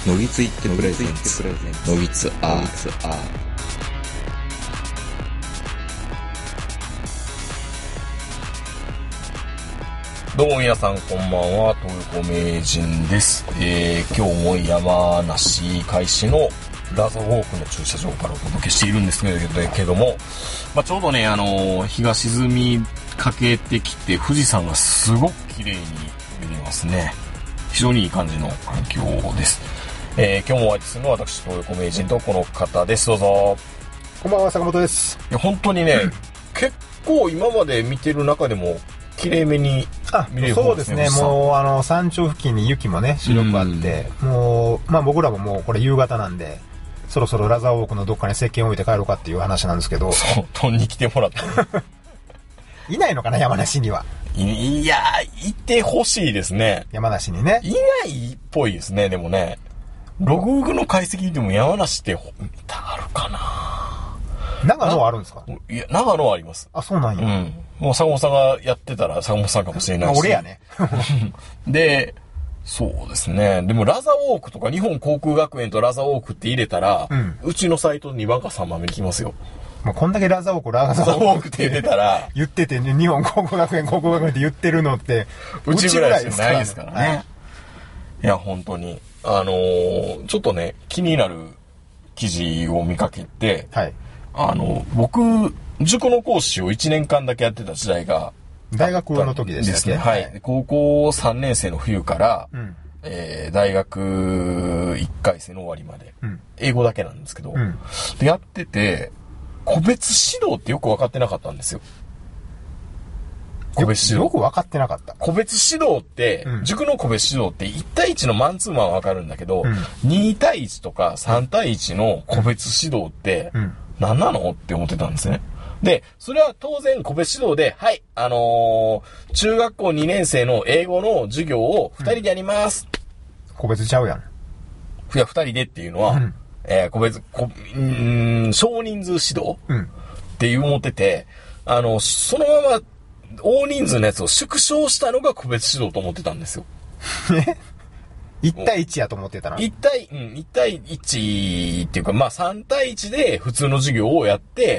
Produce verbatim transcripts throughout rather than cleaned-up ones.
のぎついってプレゼンツのぎつアート。 どうも皆さんこんばんは、東横名人です。えー、今日も山梨開始のラザーウォークの駐車場からお届けしているんですけども、まあ、ちょうどね、あのー、日が沈みかけてきて富士山がすごく綺麗に見えますね。非常にいい感じの環境です。えー、今日もお会いするのは私、東横名人とこの方です。どうぞ。 こんばんは、坂本です。 いや本当にね、うん、結構今まで見てる中でも綺麗めに見れる方ですね。 そうですね。もうあの山頂付近に雪もね白くあって、うん、もうまあ僕らももうこれ夕方なんで、そろそろラザーウォークのどっかに石鹸を置いて帰ろうかっていう話なんですけど。 そう、飛んに来てもらった。 いないのかな、山梨には。 い, いやいてほしいですね。 山梨にね。 いないっぽいですね。でもね、ログの解析でも山梨ってあるかな。 長野はあるんですか？ いや、長野はあります。 あ、そうなんや。 うん。もう坂本さんがやってたら坂本さんかもしれないし。 まあ、俺やね。で、 そうですね。でもラザーウォークとか日本航空学園とラザーウォークって入れたら、うん、うちのサイトにばんかさんばんめに来ますよ。 まあ、こんだけラザーウォーク、ラザーウォークって言ってたら、言っててね、日本航空学園、航空学園って言ってるのって、 うちぐらいしかないですからね。はい、いや、本当に。あのー、ちょっとね、気になる記事を見かけて、はい、あの、僕、塾の講師をいちねんかんだけやってた時代が、 大学の時でしたっけ？ ですね。はい。高校さんねん生の冬から、うん、えー、大学いっかい生の終わりまで、うん、英語だけなんですけど、うん、でやってて、個別指導ってよく分かってなかったんですよ。 個別指導。よく分かってなかった。 個別指導って、うん、塾の個別指導っていち対いちのマンツーマンは分かるんだけど、うん、に対いちとかさん対いちの個別指導って何なのって思ってたんですね。で、それは当然個別指導で、はい、あのー、中学校にねん生の英語の授業をふたりでやります。 うん、個別ちゃうやん。 いや、ふたりでっていうのは、うん、えー、個別、こ、うーん、少人数指導、うん、っていう思ってて、あの、そのまま大人数のやつを縮小したのが個別指導と思ってたんですよ。 いち対いちやと思ってたな。 いち対、うん、いち対いちっていうか、まあさん対いちで普通の授業をやって、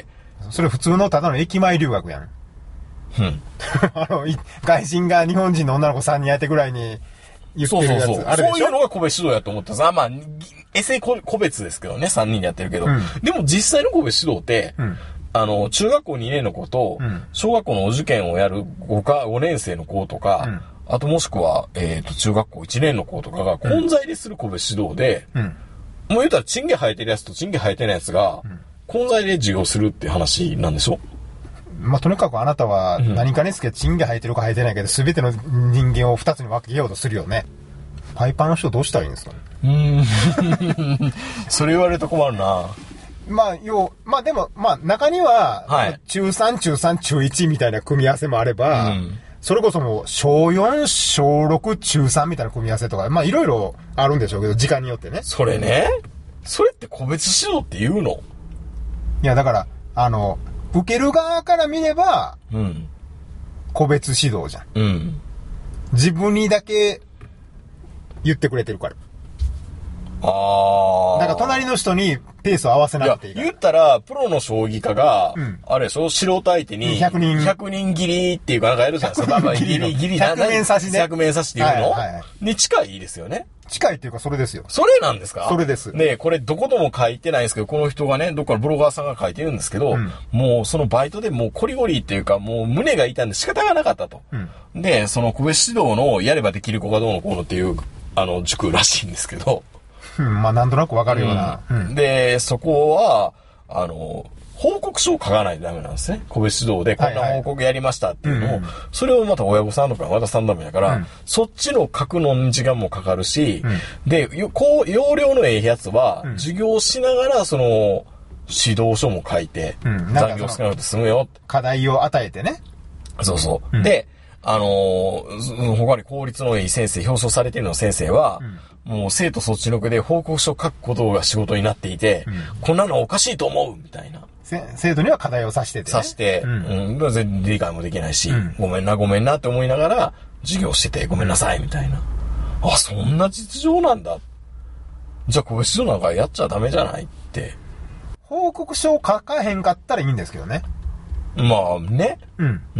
それ普通のただの駅前留学やん。うん。あの、外人が日本人の女の子さんにん相手ぐらいに言ってるやつ。 そうそうそう。あれでしょ？そういうのが個別指導やと思ってさ、まあ、エセ個別ですけどね、さんにんでやってるけど。うん、でも実際の個別指導って、うん、あの、中学校にねんの子と、うん、小学校のお受験をやるごか、ごねん生の子とか、うん、あともしくは、えっと、中学校いちねんの子とかが混在でする個別指導で、うん、もう言うたらチンゲ生えてるやつとチンゲ生えてないやつが、うん、混在で授業するって話なんでしょ？ まあ、とにかくあなたは何かにつけチンゲ生えてるか生えてないけど、すべての人間を二つに分けようとするよね。パイパーの人どうしたらいいんですかね？ うーん。それ言われると困るな。 まあ、よう、まあでも、まあ中には、はい、中さん、中さん、中いちみたいな組み合わせもあれば、うん、それこそもう小よん、小ろく、中さんみたいな組み合わせとか、まあいろいろあるんでしょうけど、時間によってね。 それね、それって個別指導って言うの？ いや、だから、あの、受ける側から見れば、うん、個別指導じゃん。うん、自分にだけ言ってくれてるから。 ああ。 だから隣の人にペースを合わせなくていいから。 言ったら、プロの将棋家が、うん、あれでしょ、素人相手に、ひゃくにん。ひゃくにん切りっていうかなんかやるじゃないですか。ギリギリ、 ひゃく面差しね。 ひゃく面差しっていうの、はいはい、に近いですよね。 近いっていうかそれですよ。 それなんですか？ それです。 ねえ、これどことも書いてないんですけど、この人がね、どっかのブロガーさんが書いてるんですけど、うん、もうそのバイトでもうコリゴリっていうか、もう胸が痛んで仕方がなかったと。うん、で、その個別指導のやればできる子がどうのこうのっていう、あの、塾らしいんですけど。 うん、まあなんとなくわかるような、 うんうん。で、そこは、あの、報告書を書かないとダメなんですね。個別指導でこんな報告やりましたっていうのを、はいはい、それをまた親御さんとか渡さんためだから、うん、そっちの書くのに時間もかかるし、うん、で、こう、要領のええやつは、うん、授業しながら、その、指導書も書いて、うん、残業少なくて済むよ。 課題を与えてね。 そうそう。うん、で、あのー、他に効率のいい先生、表彰されているの先生は、うん、もう生徒そっちのけで報告書を書くことが仕事になっていて、うん、こんなのおかしいと思うみたいな。 生徒には課題を指してて、ね。 指して、うん、うん、全然理解もできないし、うん、ごめんな、ごめんなって思いながら、授業してて、ごめんなさい、みたいな。あ、そんな実情なんだ。 じゃあ個別指導なんかやっちゃダメじゃないって。 報告書を書かへんかったらいいんですけどね。 まあね。 うん。 うん。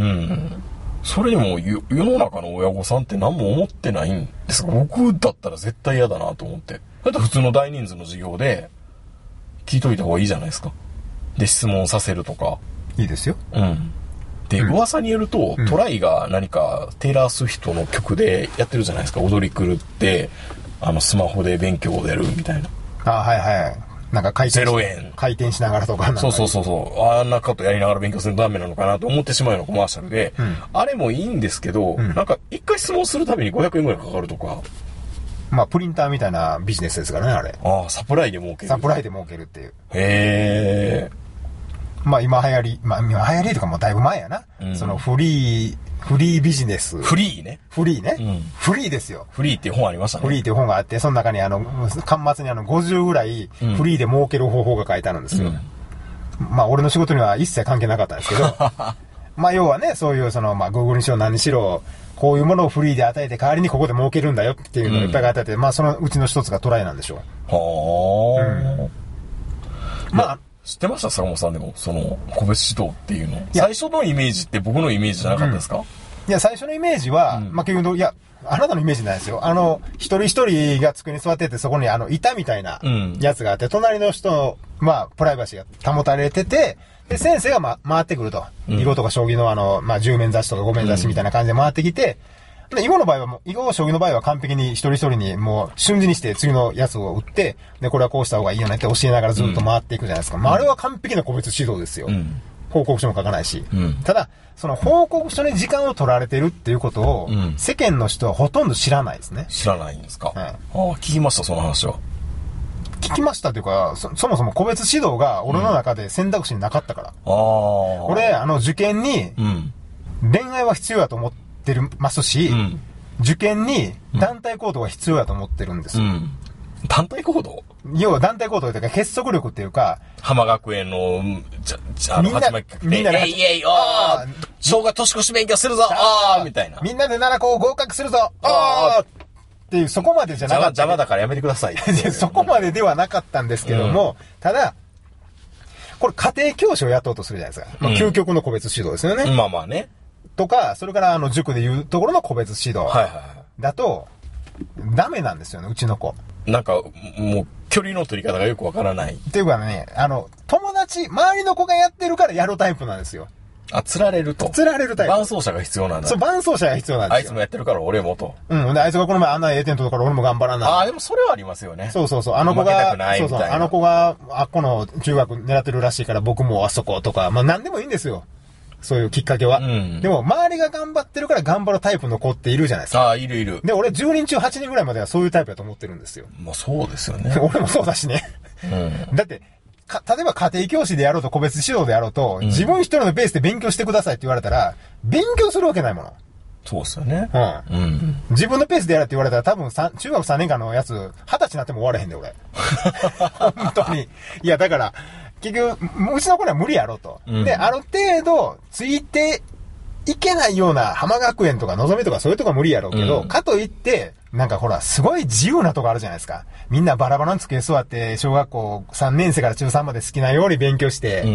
それにも世の中の親御さんって何も思ってないんですが、僕だったら絶対嫌だなと思って。だって普通の大人数の授業で聞いといた方がいいじゃないですか。で、質問させるとか。 いいですよ。 うん。で、うん、噂によると、うん、トライが何かテイラー・スウィフトの曲でやってるじゃないですか。踊り狂って、あの、スマホで勉強をやるみたいな。 あ、はいはい。なんか回転し、 ゼロえん。 回転しながらとかなんか。 そうそうそうそう。あんなことやりながら勉強するとダメなのかなと思ってしまうようなコマーシャルで、うん、あれもいいんですけど、うん、なんか一回質問するたびにごひゃくえんぐらいかかるとか。 まあ、プリンターみたいなビジネスですからね、あれ。 ああ、サプライで儲ける。 サプライで儲けるっていう。 へえ。 まあ、今流行り、まあ、今流行りとかもうだいぶ前やな。うん、そのフリー、フリービジネス。 フリーね。 フリーね。 うん、 フリーですよ。 フリーっていう本ありましたね。 フリーっていう本があって、その中にあの、端末にあのごじゅうぐらいフリーで儲ける方法が書いてあるんですよ。うん、まあ、俺の仕事には一切関係なかったんですけど、まあ、要はね、そういうその、まあ、Google にしろ何にしろ、こういうものをフリーで与えて代わりにここで儲けるんだよっていうのをいっぱい与えて、うん、まあ、そのうちの一つがトライなんでしょう。 はあ、うん。 まあ、 知ってました坂本さんでも、その、個別指導っていうの。最初のイメージって僕のイメージじゃなかったですか？うん、 いや、最初のイメージは、うん、まあ、結局、いや、あなたのイメージないですよ。あの、一人一人が机に座ってて、そこにあの、板みたいなやつがあって、うん、隣の人の、まあ、プライバシーが保たれてて、で、先生が、ま、回ってくると。うん、囲碁とか将棋のあの、まあ、じゅう面指しとかご面指しみたいな感じで回ってきて、で、囲碁の場合はもう、囲碁将棋の場合は完璧に一人一人にもう瞬時にして次のやつを打って、で、これはこうした方がいいよねって教えながらずっと回っていくじゃないですか。うん、まあ、あれは完璧な個別指導ですよ。うん、報告書も書かないし。うん、ただ、その報告書に時間を取られてるっていうことを、うん、世間の人はほとんど知らないですね。 知らないんですか。はい、ああ、聞きました、その話は。 聞きましたというか、そ、そもそも個別指導が俺の中で選択肢になかったから。うん、あ俺、あの、受験に、恋愛は必要だと思ってますし、うん、受験に団体行動が必要だと思ってるんですよ。うん、 団体行動？ 要は団体行動というか結束力っていうか、 浜学園の、じゃ、じゃ、 みんな、みんなで、 えいえい、あー、小学年越し勉強するぞ、あー、みたいな。 みんなでななこ合格するぞ、あーっていう、そこまでじゃなかった。 邪魔だからやめてください。 そこまでではなかったんですけども、うん、ただ、これ家庭教師をやっとうとするじゃないですか。まあ、究極の個別指導ですよね。 うん、まあまあね。 とか、それからあの塾でいうところの個別指導。はいはいはい。だと、ダメなんですよね、うちの子。 なんか、もう、距離の取り方がよくわからない。 っていうかね、あの、友達、周りの子がやってるからやるタイプなんですよ。 あ、釣られると。 釣られるタイプ。 伴走者が必要なんだ。 そう、伴走者が必要なんですよ。 あいつもやってるから俺もと。 うん。で、あいつがこの前あんなええ点取るから俺も頑張らない。 ああ、でもそれはありますよね。 そうそうそう。あの子が、そうそう。あの子が、あっこの中学狙ってるらしいから僕もあそことか、まあ何でもいいんですよ。そういうきっかけは。うん、でも、周りが頑張ってるから頑張るタイプの子っているじゃないですか。 ああ、いるいる。 で、俺じゅうにん中はちにんぐらいまではそういうタイプだと思ってるんですよ。 まあそうですよね。 俺もそうだしね。うん、だって、か、例えば家庭教師でやろうと個別指導でやろうと、うん、自分一人のペースで勉強してくださいって言われたら、勉強するわけないもの。 そうですよね。 うん。うん、自分のペースでやれって言われたら多分さ中学さんねんかんのやつ、はたちになっても終われへんで、俺。本当に。いや、だから、結局、うちの子には無理やろと。うん、で、ある程度、ついていけないような浜学園とかのぞみとかそういうとこは無理やろうけど、うん、かといって、なんかほら、すごい自由なとこあるじゃないですか。みんなバラバラの机座って、小学校さんねん生から中さんまで好きなように勉強して、うん、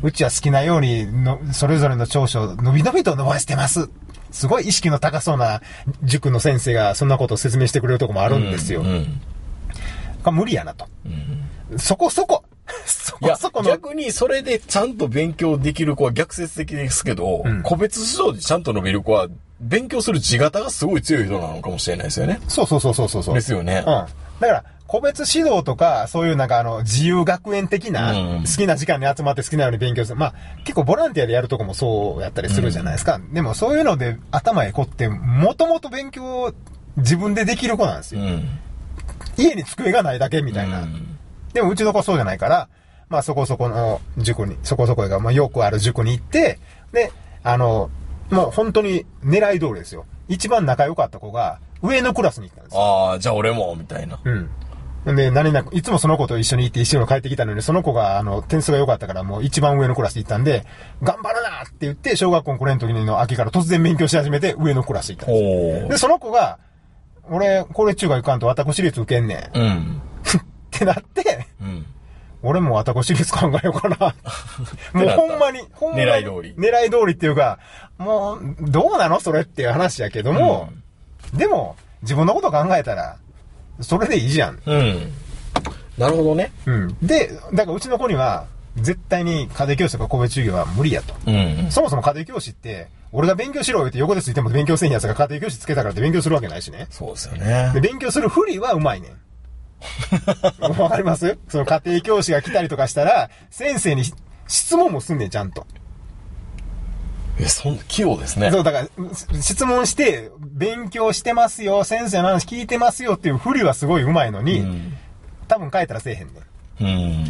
うちは好きなようにの、それぞれの長所を伸び伸びと伸ばしてます。すごい意識の高そうな塾の先生がそんなことを説明してくれるとこもあるんですよ。うんうんが無理やなと。うん、そこそこ。そこそこの。 逆にそれでちゃんと勉強できる子は逆説的ですけど、うん、個別指導でちゃんと伸びる子は勉強する地型がすごい強い人なのかもしれないですよね。 そうそうそうそうそう。 ですよね。うん。 だから個別指導とかそういうなんかあの自由学園的な、好きな時間に集まって好きなように勉強する。まあ結構ボランティアでやるとこもそうやったりするじゃないですか。うん、でもそういうので頭へこってもともと勉強を自分でできる子なんですよ。うん家に机がないだけみたいな。うん、でもうちの子そうじゃないから、まあそこそこの塾に、そこそこがまあよくある塾に行って、で、あの、もう本当に狙い通りですよ。一番仲良かった子が上のクラスに行ったんですよ。 ああ、じゃあ俺も、みたいな。 うん。で、何々、いつもその子と一緒に行って一緒に帰ってきたのに、その子があの、点数が良かったからもう一番上のクラス行ったんで、頑張るなって言って、小学校のくねんの時の秋から突然勉強し始めて上のクラス行ったんですよ。で、その子が、俺、これ中学行かんと私立受けんねん。うん。 ってなって、 うん、 俺も私立考えようかな。もうほんまに、ほんまに。 狙い通り。 狙い通りっていうか、もう、どうなのそれっていう話やけども、うん、でも、自分のこと考えたら、それでいいじゃん。 うん。なるほどね。 うん。で、だからうちの子には、絶対に家庭教師とか個別授業は無理やと。 うんうん、 そもそも家庭教師って、俺が勉強しろよって横でついても勉強せんやつが家庭教師つけたからって勉強するわけないしね。 そうですよね。 で、勉強するふりはうまいねん。わかります？その家庭教師が来たりとかしたら、先生に質問もすんねん、ちゃんと。 え、そんな器用ですね。 そう、だから、質問して、勉強してますよ、先生の話聞いてますよっていうふりはすごいうまいのに、うん、多分帰ったらせえへんねん。 うん、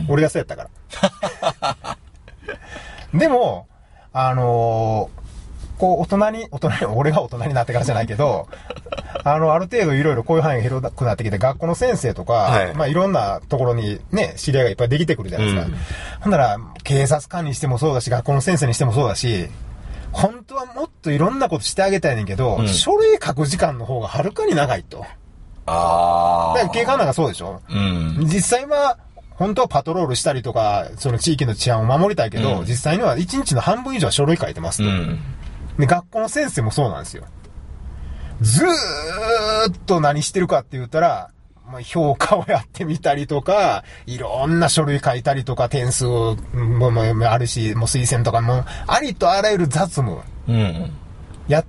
俺がそうやったから。でも、あのー、こう、大人に、大人に、俺が大人になってからじゃないけど、あの、ある程度いろいろこういう範囲が広くなってきて、学校の先生とか、はい、まあいろんなところにね、知り合いがいっぱいできてくるじゃないですか。うん、ほんなら、警察官にしてもそうだし、学校の先生にしてもそうだし、本当はもっといろんなことしてあげたいねんけど、うん、書類書く時間の方がはるかに長いと。 ああ。 だから警官なんかそうでしょ？ うん。 実際は、本当はパトロールしたりとか、その地域の治安を守りたいけど、うん、実際にはいちにちの半分以上は書類書いてますと、うん。で、学校の先生もそうなんですよ。ずーっと何してるかって言ったら、まあ、評価をやってみたりとか、いろんな書類書いたりとか、点数もあるし、もう推薦とかも、ありとあらゆる雑務やって、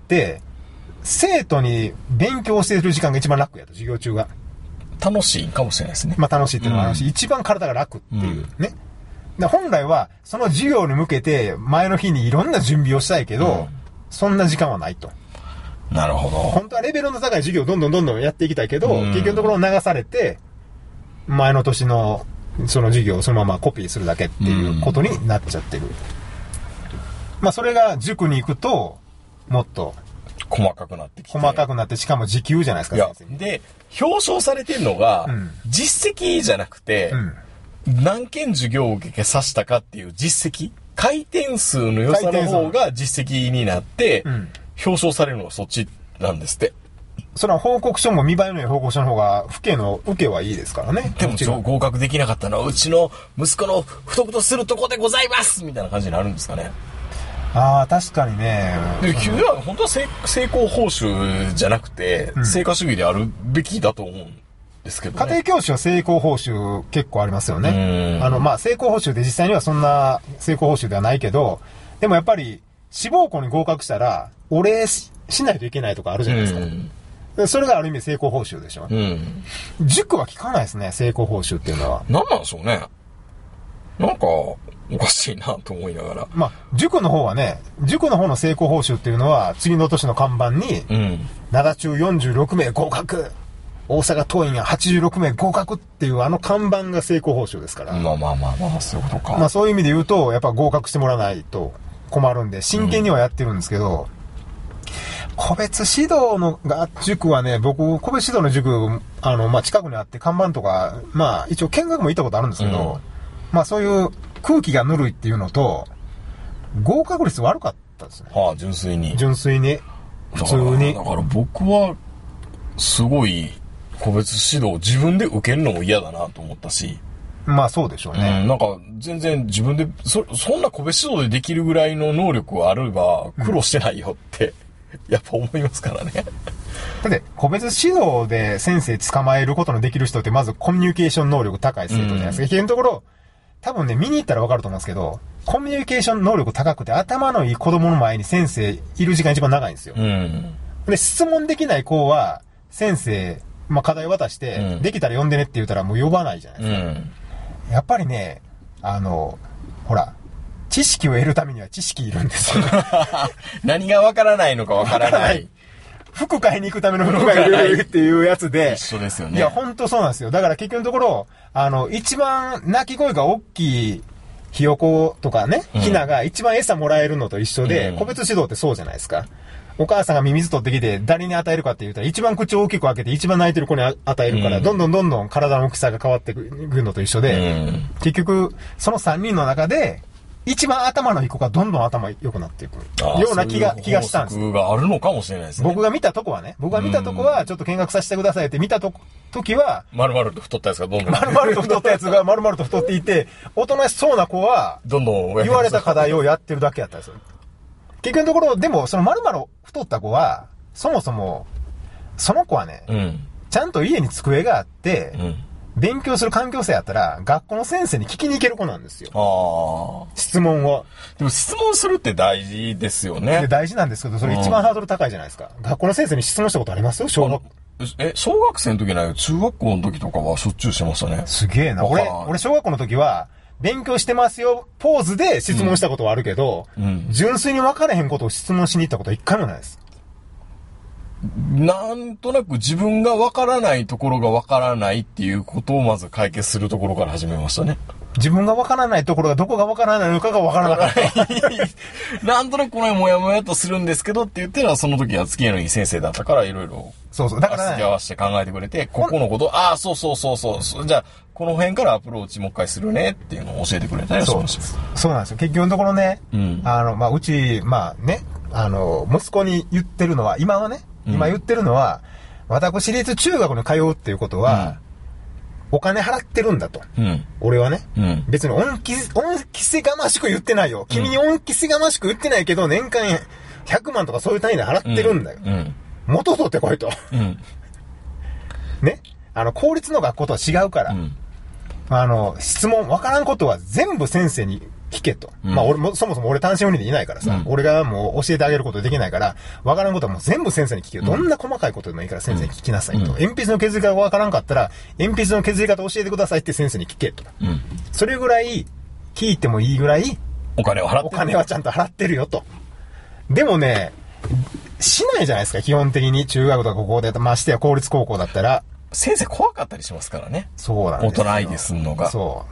うん、生徒に勉強してる時間が一番楽やと、授業中が。 楽しいかもしれないですね。 まあ楽しいっていうのもあるし、うん、一番体が楽っていうね。うん、本来は、その授業に向けて、前の日にいろんな準備をしたいけど、うん、そんな時間はないと。 なるほど。 本当はレベルの高い授業をどんどんどんどんやっていきたいけど、うん、結局のところ流されて、前の年のその授業をそのままコピーするだけっていうことになっちゃってる。うん、まあそれが塾に行くと、もっと、 細かくなってきて。 細かくなって、しかも時給じゃないですか、先生に。で、表彰されてるのが、うん、実績じゃなくて、うん、何件授業を受けさせたかっていう実績、回転数の良さの方が実績になって、うん、表彰されるのがそっちなんですって。 それは報告書も見栄えのいい報告書の方が、父兄の受けはいいですからね。 でも合格できなかったのは、うちの息子の不得とするとこでございますみたいな感じになるんですかね。 ああ、確かにね。 で、急は本当は成功報酬じゃなくて、うん、成果主義であるべきだと思うんですけどね。 家庭教師は成功報酬結構ありますよね。あの、まあ、成功報酬で実際にはそんな成功報酬ではないけど、でもやっぱり、志望校に合格したら、お礼 し, しないといけないとかあるじゃないですか。でそれがある意味成功報酬でしょ。うん、塾は聞かないですね、成功報酬っていうのは。 何なんでしょうね。なんか、おかしいなと思いながら。 まあ、塾の方はね、塾の方の成功報酬っていうのは、次の年の看板に、うん、灘中よんじゅうろくめい合格、大阪桐蔭がはちじゅうろくめい合格っていうあの看板が成功報酬ですから。 まあまあまあまあ、そういうことか。 まあそういう意味で言うと、やっぱ合格してもらわないと困るんで、真剣にはやってるんですけど、うん、個別指導の塾はね、僕、個別指導の塾、あの、まあ近くにあって看板とか、まあ一応見学も行ったことあるんですけど、うん、まあそういう空気がぬるいっていうのと、合格率悪かったですね。 はあ、純粋に。 純粋に。普通に。 だから、だから僕は、すごい、個別指導自分で受けるのも嫌だなと思ったし。 まあそうでしょうね。 うん、なんか、全然自分で、そ、そんな個別指導でできるぐらいの能力があれば、苦労してないよって、うん、やっぱ思いますからね。だって、個別指導で先生捕まえることのできる人って、まずコミュニケーション能力高い生徒じゃないですか。結局のところ、多分ね、見に行ったらわかると思うんですけど、コミュニケーション能力高くて頭のいい子供の前に先生いる時間一番長いんですよ。うん、で、質問できない子は、先生、まあ、課題渡して、うん、できたら呼んでねって言ったらもう呼ばないじゃないですか。うん、やっぱりね、あの、ほら、知識を得るためには知識いるんですよ。 何がわからないのかわからない。 服買いに行くための服がいるっていうやつで。 一緒ですよね。 いや、ほんとそうなんですよ。だから結局のところ、あの、一番鳴き声が大きいひよことかね、ひなが一番餌もらえるのと一緒で、うん、個別指導ってそうじゃないですか。お母さんがミミズ取ってきて誰に与えるかって言ったら一番口を大きく開けて一番泣いてる子に与えるから、うん、どんどんどんどん体の大きさが変わってくるのと一緒で、うん、結局そのさんにんの中で一番頭のいい子がどんどん頭良くなっていくような気が、気がしたんです。 そういう法則があるのかもしれないですね。 僕が見たとこはね、僕が見たとこは、ちょっと見学させてくださいって見たと時は、 丸々と太ったやつがどんどん。 丸々と太ったやつが丸々と太っていて、おとなしそうな子は、 どんどん言われた課題をやってるだけやったんですよ。結局のところ、でも、その丸々太った子は、そもそも、その子はね、 うん、 ちゃんと家に机があって、 うん、 勉強する環境性やったら、学校の先生に聞きに行ける子なんですよ。 ああ。 質問を。 でも質問するって大事ですよね。 大事なんですけど、それ一番ハードル高いじゃないですか。うん、学校の先生に質問したことありますよ、小学え、小学生の時ないよ。中学校の時とかはしょっちゅうしてましたね。 すげえな。俺、俺小学校の時は、勉強してますよ、ポーズで質問したことはあるけど、うんうん、純粋に分からへんことを質問しに行ったことは一回もないです。 なんとなく自分が分からないところが分からないっていうことをまず解決するところから始めましたね。 自分が分からないところがどこが分からないのかが分からなかった。 なんとなくこのもやもやとするんですけどって言ってるのはその時は付き合いのいい先生だったからいろいろ。 そうそう。だから、ね、 付き合わせて考えてくれて、ここのこと、ああ、そうそうそうそう。じゃあ、この辺からアプローチもう一回するねっていうのを教えてくれたりしました。 そうなんですよ。結局のところね、 うん、 あの、まあ、うち、まあね、あの、息子に言ってるのは、今はね、今言ってるのは、うん、私立中学に通うっていうことは、うん、お金払ってるんだと。 うん、 俺はね、 うん、 別に恩着、恩着せがましく言ってないよ。君に恩着せがましく言ってないけど、年間ひゃくまんとかそういう単位で払ってるんだよ。 うんうん、 元取ってこいと。 うん、 ね。あの、公立の学校とは違うから、うん、あの、質問、わからんことは全部先生に聞けと。うん、まあ俺も、そもそも俺単身赴任でいないからさ、うん、俺がもう教えてあげることできないから、わからんことはもう全部先生に聞けよ。うん、どんな細かいことでもいいから先生に聞きなさいと。うん、鉛筆の削り方がわからんかったら、鉛筆の削り方教えてくださいって先生に聞けと。 うん、 それぐらい、聞いてもいいぐらい、 お金を払ってる。 お金はちゃんと払ってるよと。でもね、しないじゃないですか、基本的に。中学とか高校で、ましてや公立高校だったら。 先生怖かったりしますからね。 そうなんですよ。 大人相手すんのが。 そう。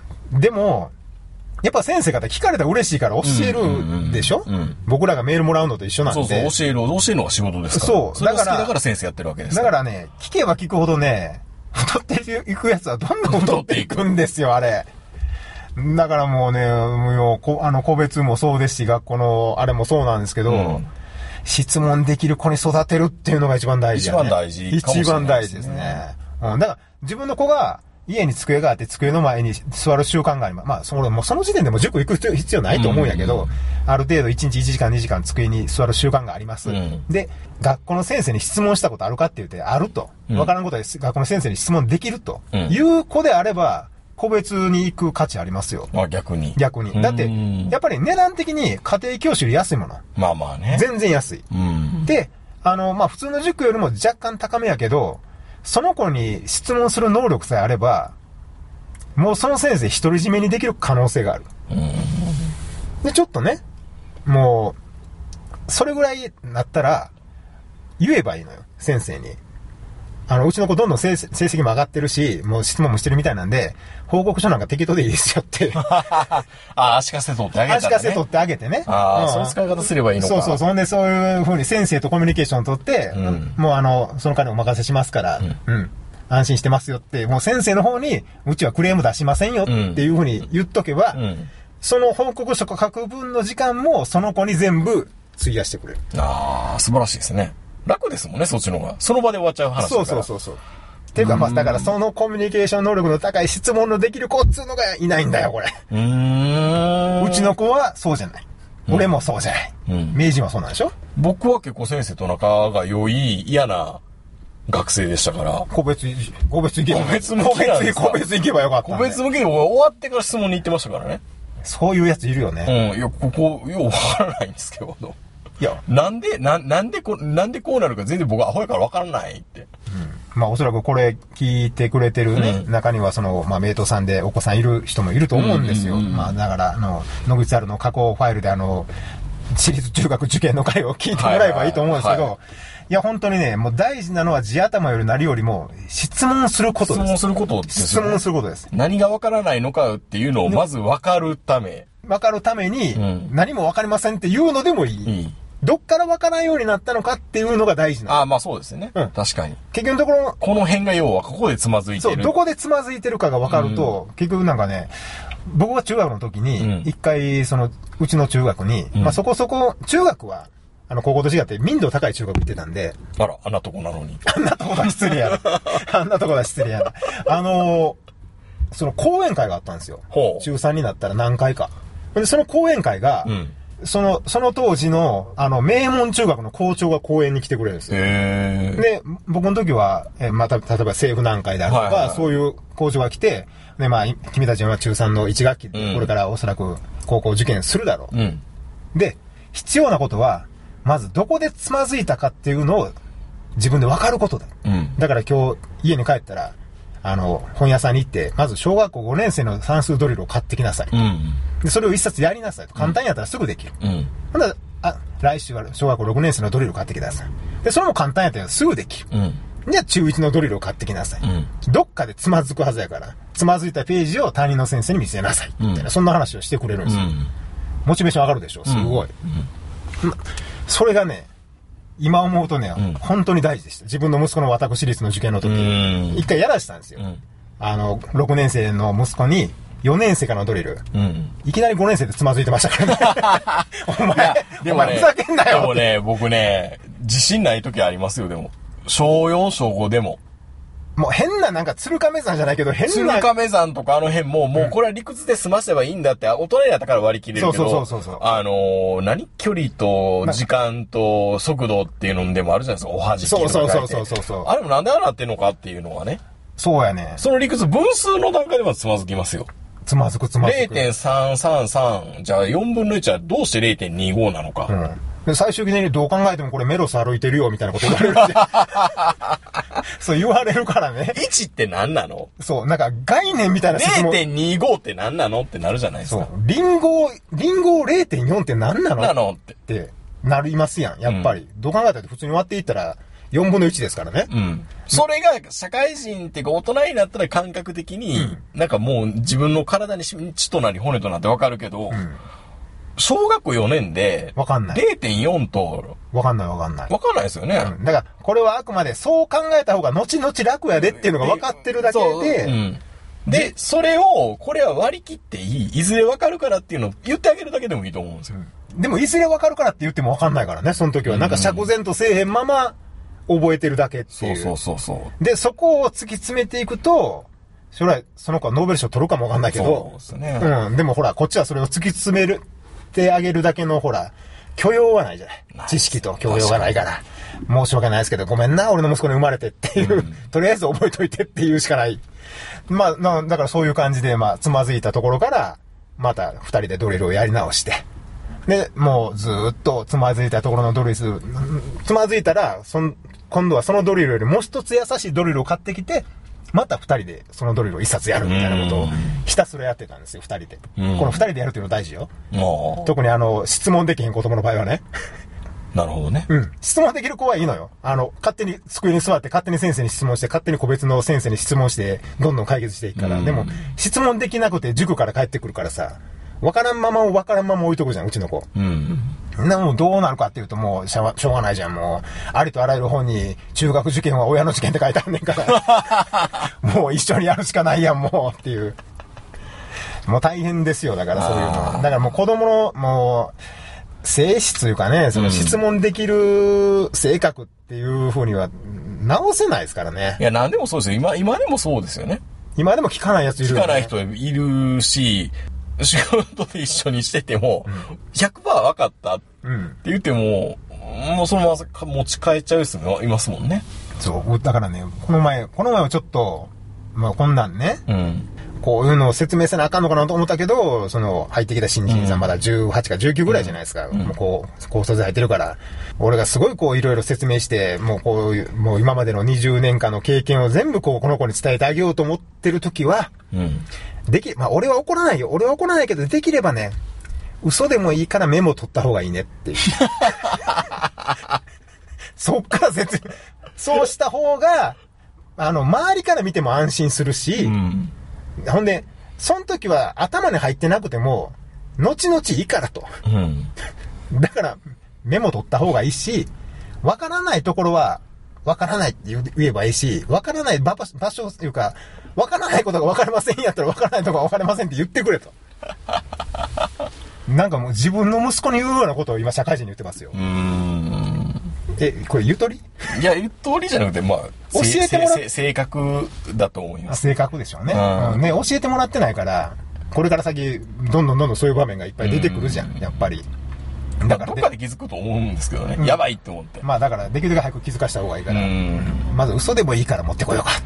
でも、やっぱ先生方聞かれたら嬉しいから教えるでしょ、うんうんうん、僕らがメールもらうのと一緒なんで。 そうそう、教える、教えるのが仕事ですから。そう。だから、それが好きだから先生やってるわけですから。だからね、聞けば聞くほどね、太っていくやつはどんどん太っていくんですよ、あれ。だからもうね、もう、あの、個別もそうですし、学校のあれもそうなんですけど、うん、質問できる子に育てるっていうのが一番大事、ね。 一番大事かもしれないですね。 一番大事ですね。うん。だから、自分の子が、家に机があって机の前に座る習慣があります。まあ、その、もうその時点でも塾行く必要ないと思うんやけど、うんうん、ある程度いちにちいちじかんにじかん机に座る習慣があります。うん、で、学校の先生に質問したことあるかって言って、あると。わからんことは学校の先生に質問できると。うん、いう子であれば、個別に行く価値ありますよ。 あ、逆に。 逆に。だって、やっぱり値段的に家庭教師より安いもの。 まあまあね。 全然安い。 うん、 で、あの、まあ普通の塾よりも若干高めやけど、その子に質問する能力さえあれば、もうその先生独り占めにできる可能性がある。で、ちょっとね、もう、それぐらいなったら、言えばいいのよ、先生に。あの、うちの子どんどん成績も上がってるし、もう質問もしてるみたいなんで、報告書なんか適当でいいですよって。 ああ、足かせ取ってあげたらね。 足かせ取ってあげてね。 ああ、うん、その使い方すればいいのか。 そうそう、そんでそういう風に先生とコミュニケーション取って、うん、もうあの、その金お任せしますから、うん、うん安心してますよって、もう先生の方に、うちはクレーム出しませんよっていうふうに言っとけば、うんうん、その報告書書く分の時間もその子に全部費やしてくれる。 ああ、素晴らしいですね。楽ですもんね、そっちの方が。その場で終わっちゃう話だから。 そうそうそうそう。っていうか、まあ、だからそのコミュニケーション能力の高い質問のできる子っつうのがいないんだよ、これ。 うーん。 うちの子はそうじゃない。うん、俺もそうじゃない。うん。名人はそうなんでしょ？ 僕は結構先生と仲が良い、嫌な、学生でしたから。 個別、個別行けば。 個別向きなんですか？ 個別行けばよかった、ね。 個別向きで終わってから質問に行ってましたからね。 そういうやついるよね。 うん。いや、ここ、ようわからないんですけど。 いや。 なんで、な、なんでこ、なんでこうなるか全然僕はアホやからわからないって。 うん。まあおそらくこれ聞いてくれてるね、うん、中にはその、まあメイトさんでお子さんいる人もいると思うんですよ。うんうんうん、まあだから、あの、野口あるの過去ファイルであの、私立中学受験の回を聞いてもらえばいいと思うんですけど、はいはいはいいや、本当にね、もう大事なのは地頭よりなりよりも、質問することです。 質問することです、ね。 質問することです。 何がわからないのかっていうのをまずわかるため。 わかるために、うん、何もわかりませんって言うのでもいい。いいどっからわからんようになったのかっていうのが大事なの。 ああ、まあそうですね。うん。確かに。 結局のところ、 この辺が要はここでつまずいてる。 そう、どこでつまずいてるかがわかると、うん、結局なんかね、僕は中学の時に、一回、その、うちの中学に、うん、まあそこそこ、中学は、あの、高校と違って民度高い中学行ってたんで。 あら、あんなとこなのに。 あんなとこだ、失礼やな。あんなとこだ、失礼やな。あのー、その講演会があったんですよ。ほう。中さんになったら何回か。で、その講演会が、うん、その、その当時の、あの、名門中学の校長が講演に来てくれるんですよ。へー。で、僕の時は、え、また、例えば政府難会であるとか、はいはいはい、そういう校長が来て、で、まあ、君たちは中さんのいち学期で、これからおそらく高校受験するだろう。うん、で、必要なことは、まずどこでつまずいたかっていうのを自分で分かることだ。うん、だから今日家に帰ったら、あの、本屋さんに行って、まず小学校ごねん生の算数ドリルを買ってきなさい。うん、で、それを一冊やりなさい。簡単やったらすぐできる。うん、ほんなら、あ、来週は小学校ろくねん生のドリルを買ってきなさい。で、それも簡単やったらすぐできる。うん、じゃあ中いちのドリルを買ってきなさい。うん、どっかでつまずくはずやから、つまずいたページを担任の先生に見せなさい。みたいな、うん、そんな話をしてくれるんですよ。うん、モチベーション上がるでしょ、すごい。うんうん、それがね、今思うとね、うん、本当に大事でした。自分の息子の私立の受験の時、一回やらしたんですよ。うん、あの、ろくねん生の息子に、よねん生からのドリル。うん、いきなりごねん生でつまずいてましたからね。お前、でもね、お前ふざけんなよ。 でもね、僕ね、自信ない時ありますよ、でも。小よん、小ごでも。 もう変ななんか鶴亀山じゃないけど変な。 鶴亀山とかあの辺も、もうこれは理屈で済ませばいいんだって、大人になったから割り切れるけど。そうそうそうそう。あのー、何距離と時間と速度っていうのでもあるじゃないですか。おはじきとか。そうそうそうそうそう。あれもなんでああなってんのかっていうのがね。 そうやね。 その理屈、分数の段階ではつまずきますよ。 つまずくつまずく。 れいてんさんさんさん。じゃあよんぶんのいちはどうして れいてんにご なのか。うん。 で最終的にどう考えてもこれメロス歩いてるよみたいなこと言われるし。そう言われるからね。 いちって何なの？ そう、なんか概念みたいな質問。れいてんにご って何なのってなるじゃないですか。そう。 リンゴ、リンゴ れいてんよん って何なのなのって。 ってなりますやん、やっぱり。うん、どう考えたって普通に割っていったらよんぶんのいちですからね。うん。 それが社会人っていうか大人になったら感覚的に、うん、なんかもう自分の体に血となり骨となってわかるけど、うん小学校よねんで、 わかんない。 れいてんよん と、 わかんないわかんない。 わかんないですよね。 うん。だから、これはあくまでそう考えた方が後々楽やでっていうのが分かってるだけで、うん、 で、それを、これは割り切っていい、いずれ分かるからっていうのを言ってあげるだけでもいいと思うんですよ。 うん、でも、いずれ分かるからって言っても分かんないからね、その時は。なんか釈然とせえへんまま、覚えてるだけっていう。 そうそうそうそう。 で、そこを突き詰めていくと、将来、その子はノーベル賞取るかも分かんないけど、 そうですね。 うん。でもほら、こっちはそれを突き詰める。てあげるだけのほら許容はないじゃない。ない知識と許容がないから申し訳ないですけどごめんな俺の息子に生まれてっていう、うん、とりあえず覚えといてっていうしかない。まあなだからそういう感じでまあつまずいたところからまた二人でドリルをやり直してでもうずーっとつまずいたところのドリルつまずいたらそん今度はそのドリルよりもう一つ優しいドリルを買ってきてまた二人でそのドリルを一冊やるみたいなことをひたすらやってたんですよ、二人で。この二人でやるっていうの大事よ。特にあの、質問できへん子供の場合はね。 なるほどね。 うん。質問できる子はいいのよ。あの、勝手に机に座って勝手に先生に質問して、勝手に個別の先生に質問して、どんどん解決していくから。でも、質問できなくて塾から帰ってくるからさ、わからんままをわからんまま置いとくじゃん、うちの子。うん。でもどうなるかっていうともうしょうがないじゃん、もう。ありとあらゆる本に中学受験は親の受験って書いてあるねんから。もう一緒にやるしかないやん、もうっていう。もう大変ですよ、だからそういうのは。だからもう子供の、もう、性質というかね、その質問できる性格っていう風には直せないですからね。 いや、なんでもそうですよ。今、今でもそうですよね。 今でも聞かないやついるよね。 聞かない人いるし、仕事で一緒にしてても、ひゃくパーセント 分かったって言っても、うん、もうそのまま持ち帰っちゃう人もいますもんね。 そう、だからね、この前、この前はちょっと、まあこんなんね、うん、こういうのを説明せなあかんのかなと思ったけど、その入ってきた新人さんまだじゅうはちかじゅうきゅうぐらいじゃないですか。うん、もうこう、高卒で入ってるから、俺がすごいこういろいろ説明して、もうこういう、もう今までのにじゅうねんかんの経験を全部こうこの子に伝えてあげようと思ってる時は、うんでき、まあ、俺は怒らないよ。俺は怒らないけど、できればね、嘘でもいいからメモ取った方がいいねっていう。そっから説明、そうした方が、あの、周りから見ても安心するし、うん、ほんで、その時は頭に入ってなくても、後々いいからと。うん、だから、 メモ取った方がいいし、わからないところは、わからないって言えばいいし、わからない場所というか、わからないことがわかりませんやったらわからないところがわかりませんって言ってくれと。なんかもう自分の息子に言うようなことを今社会人に言ってますよ。 うーん。 え、これゆとり？ いや、ゆとりじゃなくて、まあ、 教えてもらっ性格だと思います。 性格でしょうね。 うんうん、ね、教えてもらってないから、これから先、どんどんどんどんそういう場面がいっぱい出てくるじゃん、やっぱり。 だからどっかで気づくと思うんですけどね。うん、やばいって思って。 まあだから、できるだけ早く気づかした方がいいから、 うん、 まず嘘でもいいから持ってこようか。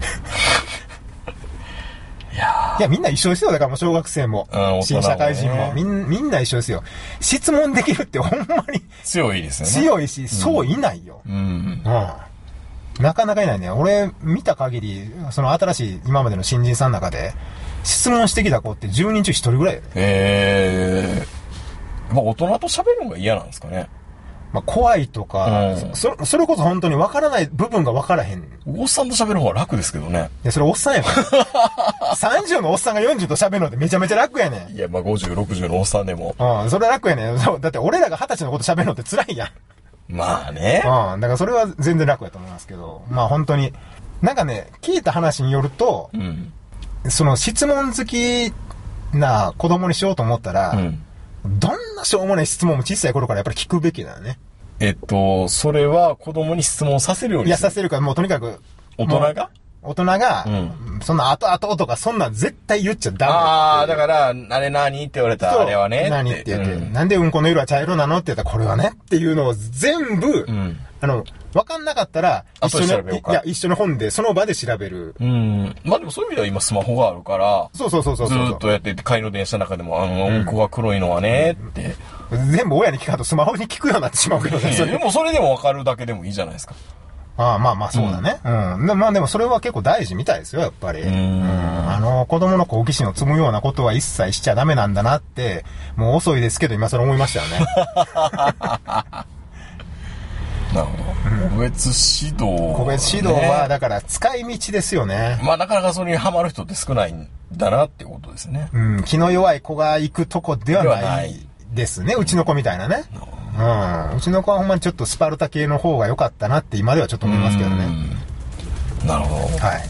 いやいや、みんな一緒ですよ。だからもう小学生も、 うん、 新社会人もみん、みんな一緒ですよ。質問できるってほんまに強いですよね。 強いし、そういないよ。 うん。うん。 なかなかいないね。俺、見た限り、その新しい今までの新人さんの中で、質問してきた子ってじゅうにん中ひとりぐらいやで。 へー。まあ大人と喋るのが嫌なんですかね。 まあ怖いとか、うん、そ, それこそ本当に分からない部分が分からへん。 おっさんと喋る方が楽ですけどね。 いや、それおっさんやから。さんじゅうのおっさんがよんじゅうと喋るのってめちゃめちゃ楽やねん。 いや、まあごじゅう、ろくじゅうのおっさんでも。 うん、それ楽やねん。だって俺らがはたちのこと喋るのって辛いやん。 まあね。 うん、だからそれは全然楽やと思いますけど、まあ本当に、なんかね、聞いた話によると、 うん、 その質問好きな子供にしようと思ったら、うん、どんなしょうもない質問も小さい頃からやっぱり聞くべきだよね。 えっと、それは子供に質問させるようにする。 いや、させるから、もうとにかく。 大人が大人が、うん、そんな後々とか、そんなん絶対言っちゃダメ。 ああ、だから、あれ何って言われたら、あれはね。 何って言って、うん、なんでうんこの色は茶色なのって言ったら、これはねっていうのを全部、うん、あの、わかんなかったら、一緒に、いや、一緒に本で、その場で調べる。 うん。まあでもそういう意味では今スマホがあるから、 そうそうそうそうそう。 ずっとやってて、帰りの電車の中でも、あの、うんこが黒いのはね、って。 全部親に聞かんとスマホに聞くようになってしまうけどね。 でもそれでもわかるだけでもいいじゃないですか。 ああ、まあまあそうだね。うん。うん、でまあでもそれは結構大事みたいですよ、やっぱり。うん。あの、子供の好奇心を積むようなことは一切しちゃダメなんだなって、もう遅いですけど、今それ思いましたよね。 なるほど。個別指導、ね。 個別指導は、だから使い道ですよね。 まあなかなかそれにハマる人って少ないんだなってことですね。 うん。気の弱い子が行くとこではないですね。うちの子みたいなね。うん。うちの子はほんまにちょっとスパルタ系の方が良かったなって今ではちょっと思いますけどね。 なるほど。 はい。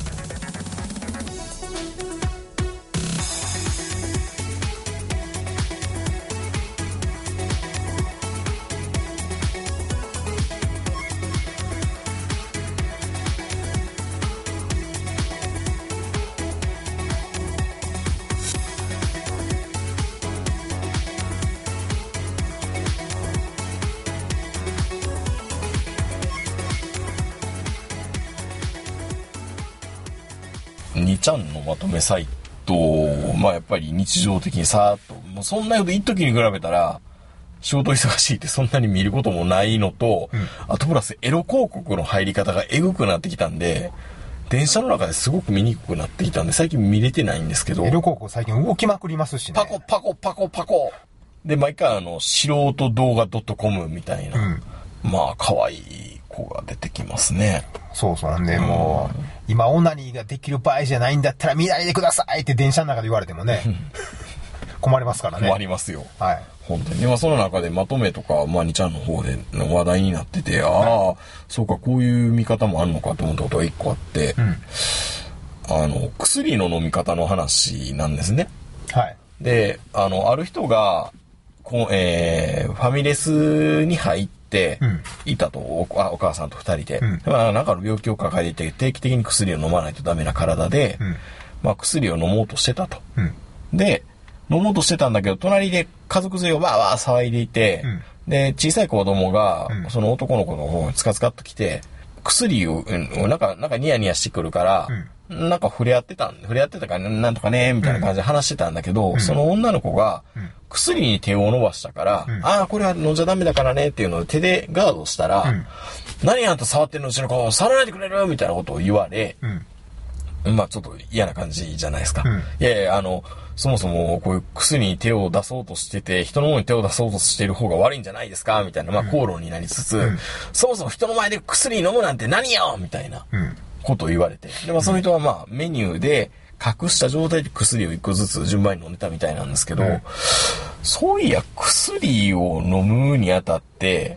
にちゃんのまとめサイトを、まあやっぱり日常的にさーっと、もうそんなこと一時に比べたら、仕事忙しいってそんなに見ることもないのと、うん、あとプラスエロ広告の入り方がエグくなってきたんで、電車の中ですごく見にくくなってきたんで、最近見れてないんですけど。 エロ広告最近動きまくりますしね。 パコパコパコパコ。で、毎回あの、素人動画 .com みたいな、うん、まあ可愛い子が出てきますね。 そうそうなんで、うん、もう、今オナニーができる場合じゃないんだったら見ないでくださいって電車の中で言われてもね、困りますからね。 困りますよ。 はい。 本当に。で、まあその中でまとめとか、まあにちゃんの方での話題になってて、ああ、そうか、こういう見方もあるのかと思ったことが一個あって、うん、あの、薬の飲み方の話なんですね。 はい。 で、あの、ある人が、こえー、ファミレスに入って、いたと、うん、お, お母さんと二人で、うん、まあ、なんかの病気を抱えていて、定期的に薬を飲まないとダメな体で、うん、まあ、薬を飲もうとしてたと。うん、で、飲もうとしてたんだけど、隣で家族連れがわーわー騒いでいて、うん、で、小さい子供が、うん、その男の子の方につかつかっと来て、薬を、なんか、なんかニヤニヤしてくるから、うん、なんか触れ合ってたん、触れ合ってたから、なんとかね、みたいな感じで話してたんだけど、うん、その女の子が、薬に手を伸ばしたから、うん、ああ、これは飲んじゃダメだからねっていうので手でガードしたら、うん、何あんた触ってんのうちの子、触らないでくれるみたいなことを言われ、うん、まあちょっと嫌な感じじゃないですか。うん、いやいや、あの、そもそもこういう薬に手を出そうとしてて、人のものに手を出そうとしている方が悪いんじゃないですかみたいな、まあ口論になりつつ、うん、そもそも人の前で薬飲むなんて何よみたいなことを言われて。で、まあその人はまあメニューで隠した状態で薬を一個ずつ順番に飲んでたみたいなんですけど、うん、そういや薬を飲むにあたって、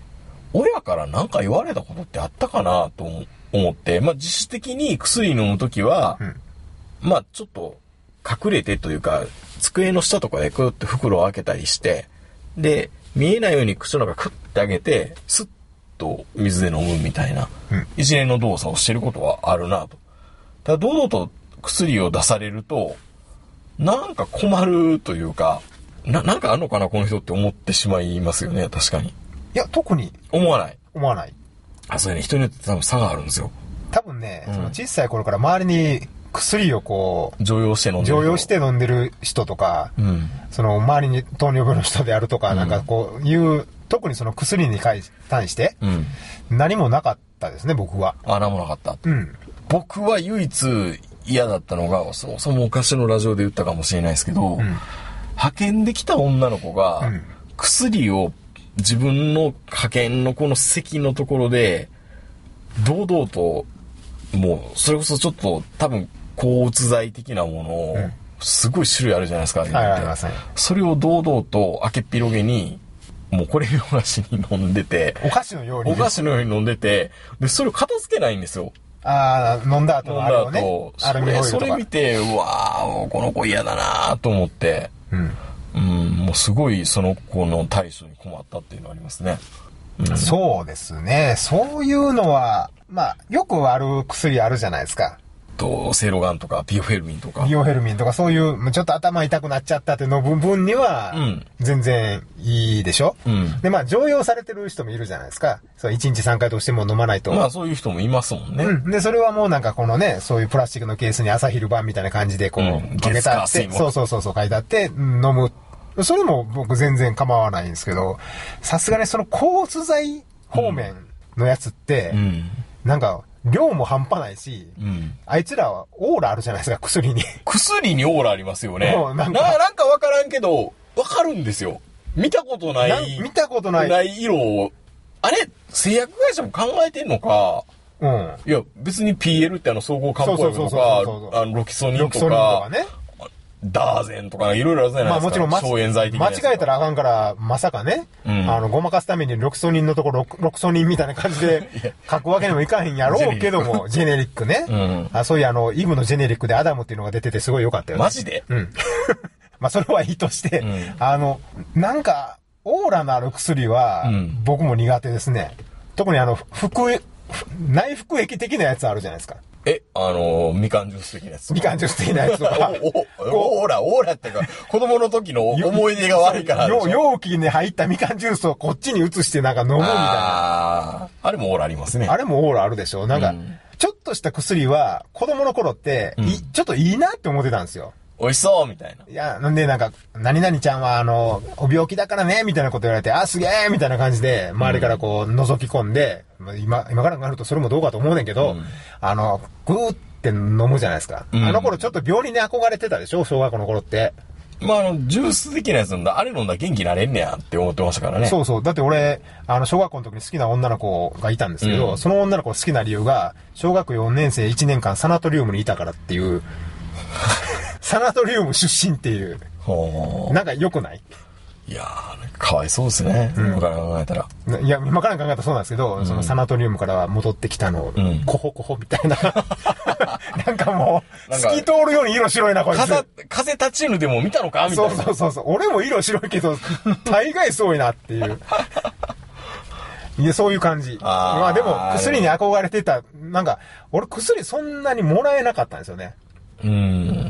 親から何か言われたことってあったかなと思って、まあ自主的に薬飲むときは、うん、まあちょっと隠れてというか、机の下とかでクーって袋を開けたりして、で、見えないように口の中クッてあげて、スッと水で飲むみたいな、うん、一連の動作をしてることはあるなと。ただ堂々と薬を出されると、なんか困るというか、な、なんかあんのかなこの人って思ってしまいますよね、確かに。いや、特に。 思わない。 思わない。 あ、それね、人によって多分差があるんですよ。 多分ね、うん、その小さい頃から周りに薬をこう、 常用して飲んでる。 常用して飲んでる人とか、うん、その周りに糖尿病の人であるとか、うん、なんかこういう、特にその薬に対して、何もなかったですね、僕は。 あ、何もなかった。 うん。 僕は唯一嫌だったのが、そもそも昔のラジオで言ったかもしれないですけど、うん、派遣で来た女の子が、うん、薬を自分の派遣のこの席のところで、堂々と、もう、それこそちょっと多分、抗うつ剤的なものを、うん、すごい種類あるじゃないですか、 はいはいはい、 それを堂々と開けっぴろげに、もうこれ洋菓子に飲んでて、 お菓子のように、 お菓子のように飲んでて、で、それを片付けないんですよ。 ああ、飲んだ後のあれをね。 アルミホイルとか。それ見て、うわー、この子嫌だなと思って、うん、うん、もうすごいその子の対処に困ったっていうのがありますね。 うん、そうですね。そういうのは、まあ、よくある薬あるじゃないですか。 と、セイロガンとか、ビオフェルミンとか。 ビオフェルミンとか、そういう、ちょっと頭痛くなっちゃったっての部分には、全然いいでしょ、うん、で、まあ、常用されてる人もいるじゃないですか。そう、いちにちさんかいとしても飲まないと。 まあ、そういう人もいますもんね。 うん。で、それはもうなんかこのね、そういうプラスチックのケースに朝昼晩みたいな感じで、こう、うん、かけたって、そうそうそうそう、書いてあって、飲む。それも僕全然構わないんですけど、さすがにその抗うつ剤方面のやつって、うん、なんか、量も半端ないし、うん、あいつらはオーラあるじゃないですか、薬に。 薬にオーラありますよね。なんか、なんかわからんけど、わかるんですよ。見たことない。 見たことない。 ない色を。あれ、製薬会社も考えてんのか。うん。いや、別に ピーエル ってあの総合漢方薬とか、あのロキソニンとか。ロキソニンとかね。ダーゼンとかいろいろあるじゃないですか。まあもちろん消炎剤的な。間違えたらあかんから、まさかね、うん、あの、ごまかすためにロキソニンのところ、ロキソニンみたいな感じで書くわけにもいかへんやろうけども、ジェネリックね。うん、あそういうあの、イブのジェネリックでアダムっていうのが出ててすごい良かったよね。 マジでうん。まあそれはいいとして、うん、あの、なんか、オーラのある薬は、僕も苦手ですね。特にあの、服、内服液的なやつあるじゃないですか。 え、あのー、みかんジュース的なやつとか。 みかんジュース的なやつとか。 お、オーラ、オーラっていうか、子供の時の思い出が悪いからでしょ。 容器に入ったみかんジュースをこっちに移してなんか飲むみたいな。 ああれもオーラありますね。 あれもオーラあるでしょ。なんか、うん、ちょっとした薬は、子供の頃って、うん、ちょっといいなって思ってたんですよ。 美味しそうみたいな。 いや、なんでなんか、何々ちゃんはあの、お病気だからね、みたいなこと言われて、あ、すげえみたいな感じで、周りからこう、覗き込んで、うん、今、今から考えるとそれもどうかと思うねんけど、うん、あの、ぐーって飲むじゃないですか。うん、あの頃ちょっと病理に憧れてたでしょ、小学校の頃って。 まあ、あの、ジュース的なやつなんだ、あれ飲んだら元気になれんねやって思ってましたからね。 そうそう。だって俺、あの、小学校の時に好きな女の子がいたんですけど、うん、その女の子好きな理由が、小学よねん生いちねんかんサナトリウムにいたからっていう、サナトリウム出身っていう。なんか良くない？ いやー、かわいそうですね。うん、今から考えたら。 いや、今から考えたらそうなんですけど、うん、そのサナトリウムから戻ってきたの、うん、コホコホみたいな。なんかもう、透き通るように色白いな、こいつ。 風、風立ちぬでも見たのかみたいな。 そうそうそうそう。俺も色白いけど、大概そういなっていう。いや、そういう感じ。あまあでも、薬に憧れてた、なんか、俺薬そんなにもらえなかったんですよね。うん。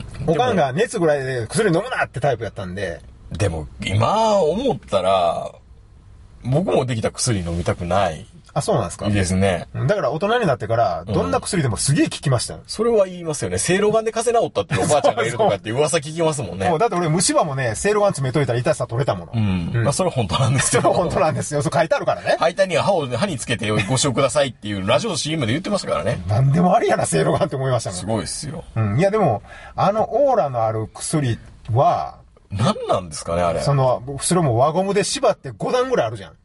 おかんが熱ぐらいで薬飲むなってタイプやったんで。 でも、今思ったら、僕もできた薬飲みたくない。 あ、そうなんですか？ いいですね。 だから大人になってから、どんな薬でもすげえ効きましたよ、 うん。それは言いますよね。セイロガンで風邪治ったっておばあちゃんがいるとかって噂聞きますもんね。 そうだって俺虫歯もね、セイロガン詰めといたら痛さ取れたもの。 うん。うん、まあそれは本当なんですけど。 それは本当なんですよ。そう書いてあるからね。 肺タには歯を、歯につけてご使用くださいっていうラジオ シーエム で言ってましたからね。 なんでもありやな、セイロガンって思いましたもん。 すごいですよ。 うん。いやでも、あのオーラのある薬は、 何なんですかね、あれ。 その、それも輪ゴムで縛ってごだんぐらいあるじゃん。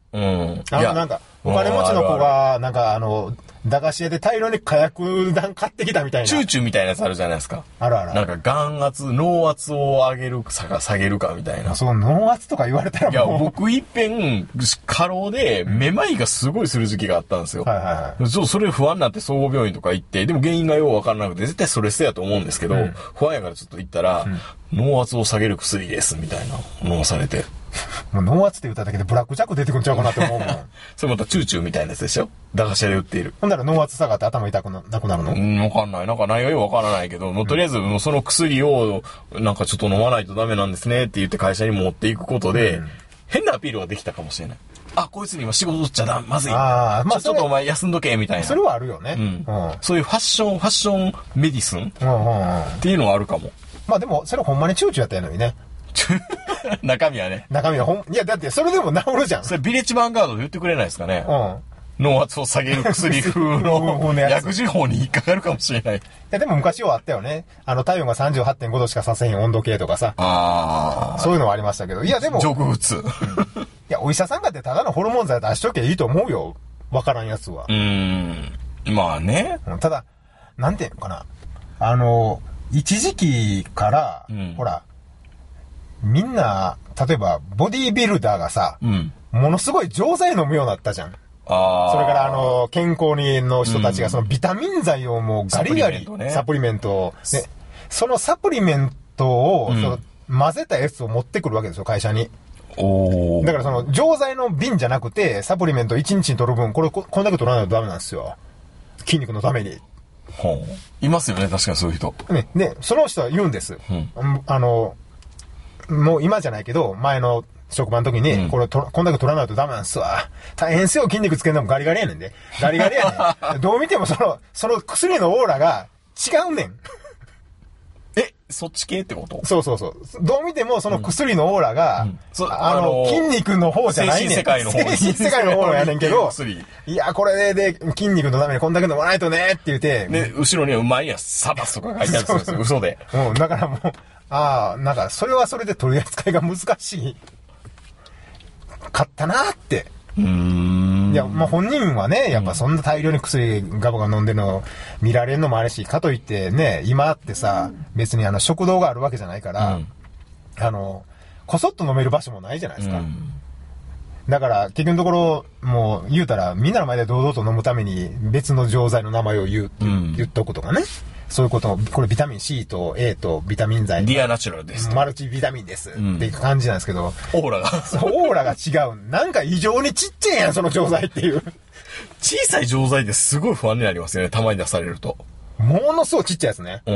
うん。 あの、なんか、お金持ちの子が、なんかあの、駄菓子屋で大量に火薬弾買ってきたみたいな。 チューチューみたいなやつあるじゃないですか。 あるある。 なんか眼圧、脳圧を上げるか下げるかみたいな。 そう、脳圧とか言われたらもう。 いや、僕一遍、過労で、めまいがすごいする時期があったんですよ。 はいはいはい。 そう、それ不安になって総合病院とか行って、でも原因がようわからなくて、絶対ストレスやと思うんですけど、うん、不安やからちょっと行ったら、うん、脳圧を下げる薬です、みたいなのをされて。 もう脳圧って言っただけでブラックジャック出てくんちゃうかなって思うもん。 それまたチューチューみたいなやつでしょ？駄菓子屋で売っている。 ほんなら脳圧下がって頭痛く な, なくなるの？ うん、わかんない。なんか内容わからないけど、もうとりあえずもうその薬をなんかちょっと飲まないとダメなんですねって言って会社に持っていくことで、うん、変なアピールができたかもしれない。あ、こいつに今仕事取っちゃだ、まずい。ああ、まあちょっとお前休んどけ、みたいな。 それはあるよね。 うん。うん、そういうファッション、ファッションメディスン、うんうんうん、っていうのはあるかも。 まあでも、それほんまにチューチューやったのにね。 中身はね。 中身はほん、いやだってそれでも治るじゃん。 それビレッジヴァンガードで言ってくれないですかね。うん。脳圧を下げる薬風の薬事法に引っかかるかもしれない。いやでも昔はあったよね。あの体温が さんじゅうはちてんご 度しかさせへん温度計とかさ。ああ。そういうのはありましたけど。いやでも。 上空普通。いやお医者さんかってただのホルモン剤出しときゃいいと思うよ。わからんやつは。 うーん。まあね。 ただ、なんていうのかな。あの、一時期から、うん、ほら、みんな、例えば、ボディービルダーがさ、うん、ものすごい錠剤飲むようになったじゃん。あそれから、あの、健康にの人たちが、そのビタミン剤をもうガリガリ、サプリメントを、ね、そのサプリメントを、うん、その混ぜたやつを持ってくるわけですよ、会社に。おだからその、錠剤の瓶じゃなくて、サプリメントいちにちに取る分、これこ、こんだけ取らないとダメなんですよ。筋肉のために。 ほう。いますよね、確かにそういう人。 ね、ね、その人は言うんです。うん、あの、もう今じゃないけど、前の職場の時に、うん、これと、こんだけ取らないとダメなんすわ。大変っすよ、筋肉つけるのもガリガリやねんで。ガリガリやねん。どう見てもその、その薬のオーラが違うねん。 え、そっち系ってこと？ そうそうそう。どう見てもその薬のオーラが、うんうん、あの、あのー、筋肉の方じゃないねん。 精神世界の方。 精神世界の方やねんけど、いや、これで、で、筋肉のためにこんだけ飲まないとねって言って。 で、後ろにはうまいやサバスとか書いてあるんですよ、嘘で。 うん、だからもう、ああ、なんか、それはそれで取り扱いが難しい。かったなって。うーん。いや、まあ、本人はね、やっぱそんな大量に薬ガバガバ飲んでるの見られるのもあるし、かといってね、今ってさ、別にあの食堂があるわけじゃないから、うん、あの、こそっと飲める場所もないじゃないですか。うん、だから、結局のところ、もう言うたら、みんなの前で堂々と飲むために別の錠剤の名前を言う、うん、言っとくとかね。そういうことも、これビタミン C と A とビタミン剤。 ディアナチュラルです。 マルチビタミンです。うん、っていう感じなんですけど。 オーラが。 そう、オーラが違う。なんか異常にちっちゃいやん、その錠剤っていう。 小さい錠剤ですごい不安になりますよね、たまに出されると。 ものすごいちっちゃいやつね。うん。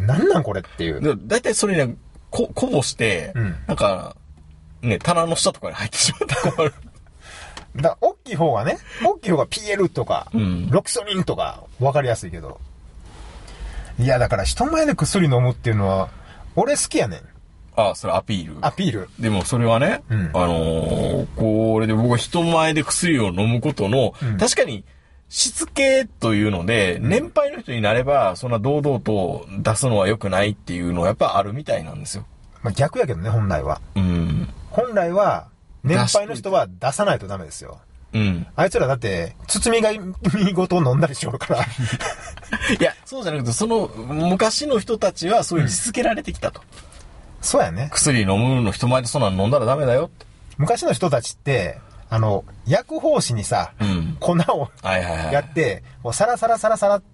なんなんこれっていう。 だいたいそれね、こ、こぼして、うん、なんか、ね、棚の下とかに入ってしまったら困る。 だから、大きい方がね、大きい方が ピーエル とか、うん、ロキソニンとか、わかりやすいけど。いや、だから人前で薬飲むっていうのは、俺好きやねん。 ああ、それアピール。 アピール。 でもそれはね、うん、あのー、これで僕は人前で薬を飲むことの、うん、確かに、しつけというので、うん、年配の人になれば、そんな堂々と出すのは良くないっていうのはやっぱあるみたいなんですよ。 まあ逆やけどね、本来は。うん。本来は、年配の人は出さないとダメですよ。うん。あいつらだって、包み紙ごと飲んだりしよるから。 いや、そうじゃなくて、その、昔の人たちはそういうしつけられてきたと。うん、 そうやね。 薬飲むの人前でそんなの飲んだらダメだよって。 昔の人たちって、あの、薬包紙にさ、うん、粉をやって、もうサラサラサラサラって、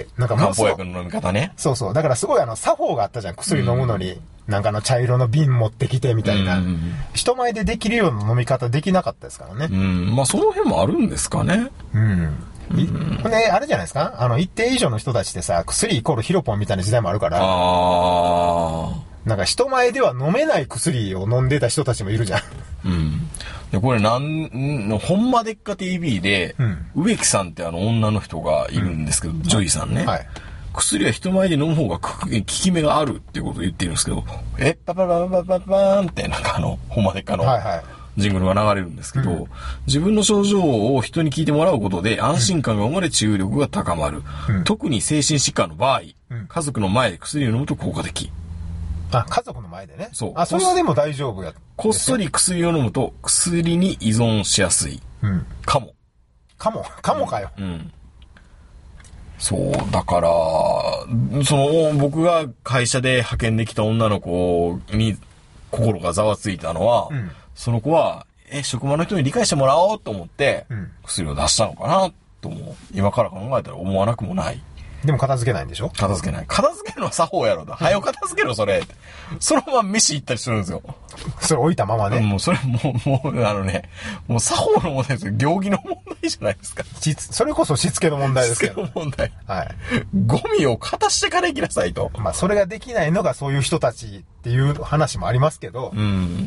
なんかもう漢方薬の飲み方ね。 そうそう。だからすごいあの、作法があったじゃん。薬飲むのに。うん、なんかあの茶色の瓶持ってきてみたいな、うんうんうん。人前でできるような飲み方できなかったですからね。 うん。まあその辺もあるんですかね。うん。 うん、ね、あれじゃないですか、あの、一定以上の人たちってさ、薬イコールヒロポンみたいな時代もあるから。ああ。なんか人前では飲めない薬を飲んでた人たちもいるじゃん。 うん。で、これなん、ほんまでっか ティーブイ で、うん、植木さんってあの女の人がいるんですけど、うん、ジョイさんね。はい。薬は人前で飲む方が効き目があるっていうことを言ってるんですけど、え、パパパパパパーンってなんかあの、ほんまでっかの。はいはい。ジングルが流れるんですけど、うん、自分の症状を人に聞いてもらうことで安心感が生まれ治癒力が高まる、うん、特に精神疾患の場合、うん、家族の前で薬を飲むと効果的。 あ、家族の前でね。 そう。 あ、それはでも大丈夫や。 こっそり薬を飲むと薬に依存しやすい。 うん。 かも。 かも、かもかよ。 うん。うん、そう、だから、その、僕が会社で派遣できた女の子に心がざわついたのは、うん、その子は、え、職場の人に理解してもらおうと思って、うん、薬を出したのかなとも、今から考えたら思わなくもない。 でも片付けないんでしょ？ 片付けない。片付けるのは作法やろと。はよ片付けろ、それ。そのまま飯行ったりするんですよ。 それ置いたままね。 もうそれもう、もう、あのね、もう作法の問題ですよ。行儀の問題じゃないですか。 それこそしつけの問題ですけど。 しつけの問題。 はい。 ゴミを片してから行きなさいと。 まあ、それができないのがそういう人たちっていう話もありますけど。 うん。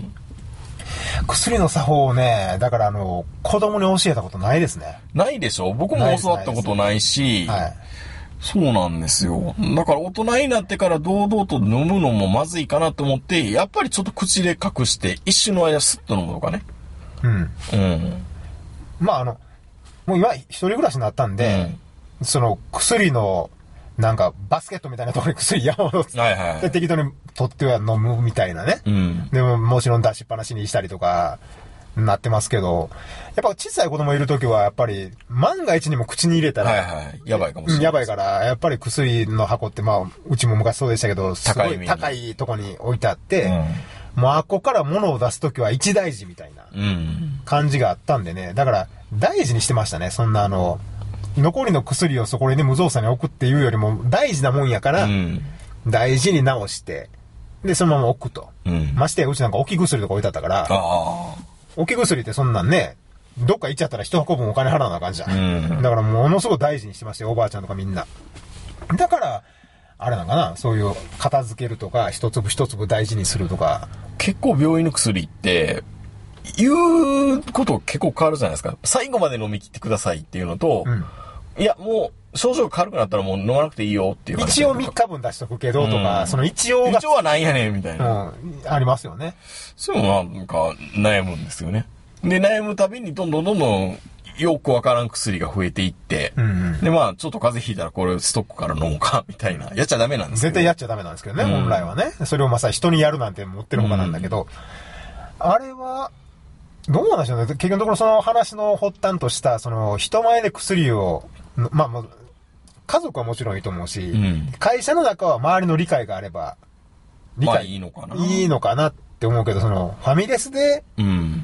薬の作法をね、だからあの、子供に教えたことないですね。 ないでしょ？僕も教わったことないし。はい。そうなんですよ。だから大人になってから堂々と飲むのもまずいかなと思って、やっぱりちょっと口で隠して一瞬の間スッと飲むとかね。 うん。 うん。 まああの、もう今一人暮らしになったんで、うん、その薬のなんかバスケットみたいなところに薬山ほど、はいはい、適当に取っては飲むみたいなね。 うん。 でももちろん出しっぱなしにしたりとか、なってますけど、やっぱ小さい子供いるときはやっぱり万が一にも口に入れたら、 はいはい、やばいかもしれない。 やばいから、やっぱり薬の箱ってまあ、うちも昔そうでしたけど、すごい高いとこに置いてあって、うん、もうあっこから物を出すときは一大事みたいな感じがあったんでね、だから大事にしてましたね、そんなあの、残りの薬をそこに無造作に置くっていうよりも大事なもんやから、うん、大事に直して、で、そのまま置くと。うん、ましてや、うちなんか置き薬とか置いてあったから、 あ置き薬ってそんなんね、どっか行っちゃったら一箱分お金払わなあかんじゃん。うん、だからものすごく大事にしてましたよ、おばあちゃんとかみんな。だから、あれなんかな、そういう片付けるとか、一粒一粒大事にするとか。 結構病院の薬って、言うこと結構変わるじゃないですか。最後まで飲み切ってくださいっていうのと、うん、いや、もう、症状軽くなったらもう飲まなくていいよっていう話。 一応みっかぶん出しとくけどとか、うん、その一応が。 一応はなんやねんみたいな。 うん。ありますよね。 そういうのなんか悩むんですよね。で、悩むたびにどんどんどんどんよくわからん薬が増えていって、うんうん、で、まあ、ちょっと風邪ひいたらこれストックから飲もうか、みたいな。やっちゃダメなんですけど。 絶対やっちゃダメなんですけどね、うん、本来はね。それをまさに人にやるなんて持ってるほかなんだけど、うん、あれは、どうなんでしょうね。結局のところその話の発端とした、その人前で薬を、まあもう、家族はもちろんいいと思うし、うん、会社の中は周りの理解があれば、 理解、まあ、いいのかな。 いいのかなって思うけど、その、ファミレスで、 うん、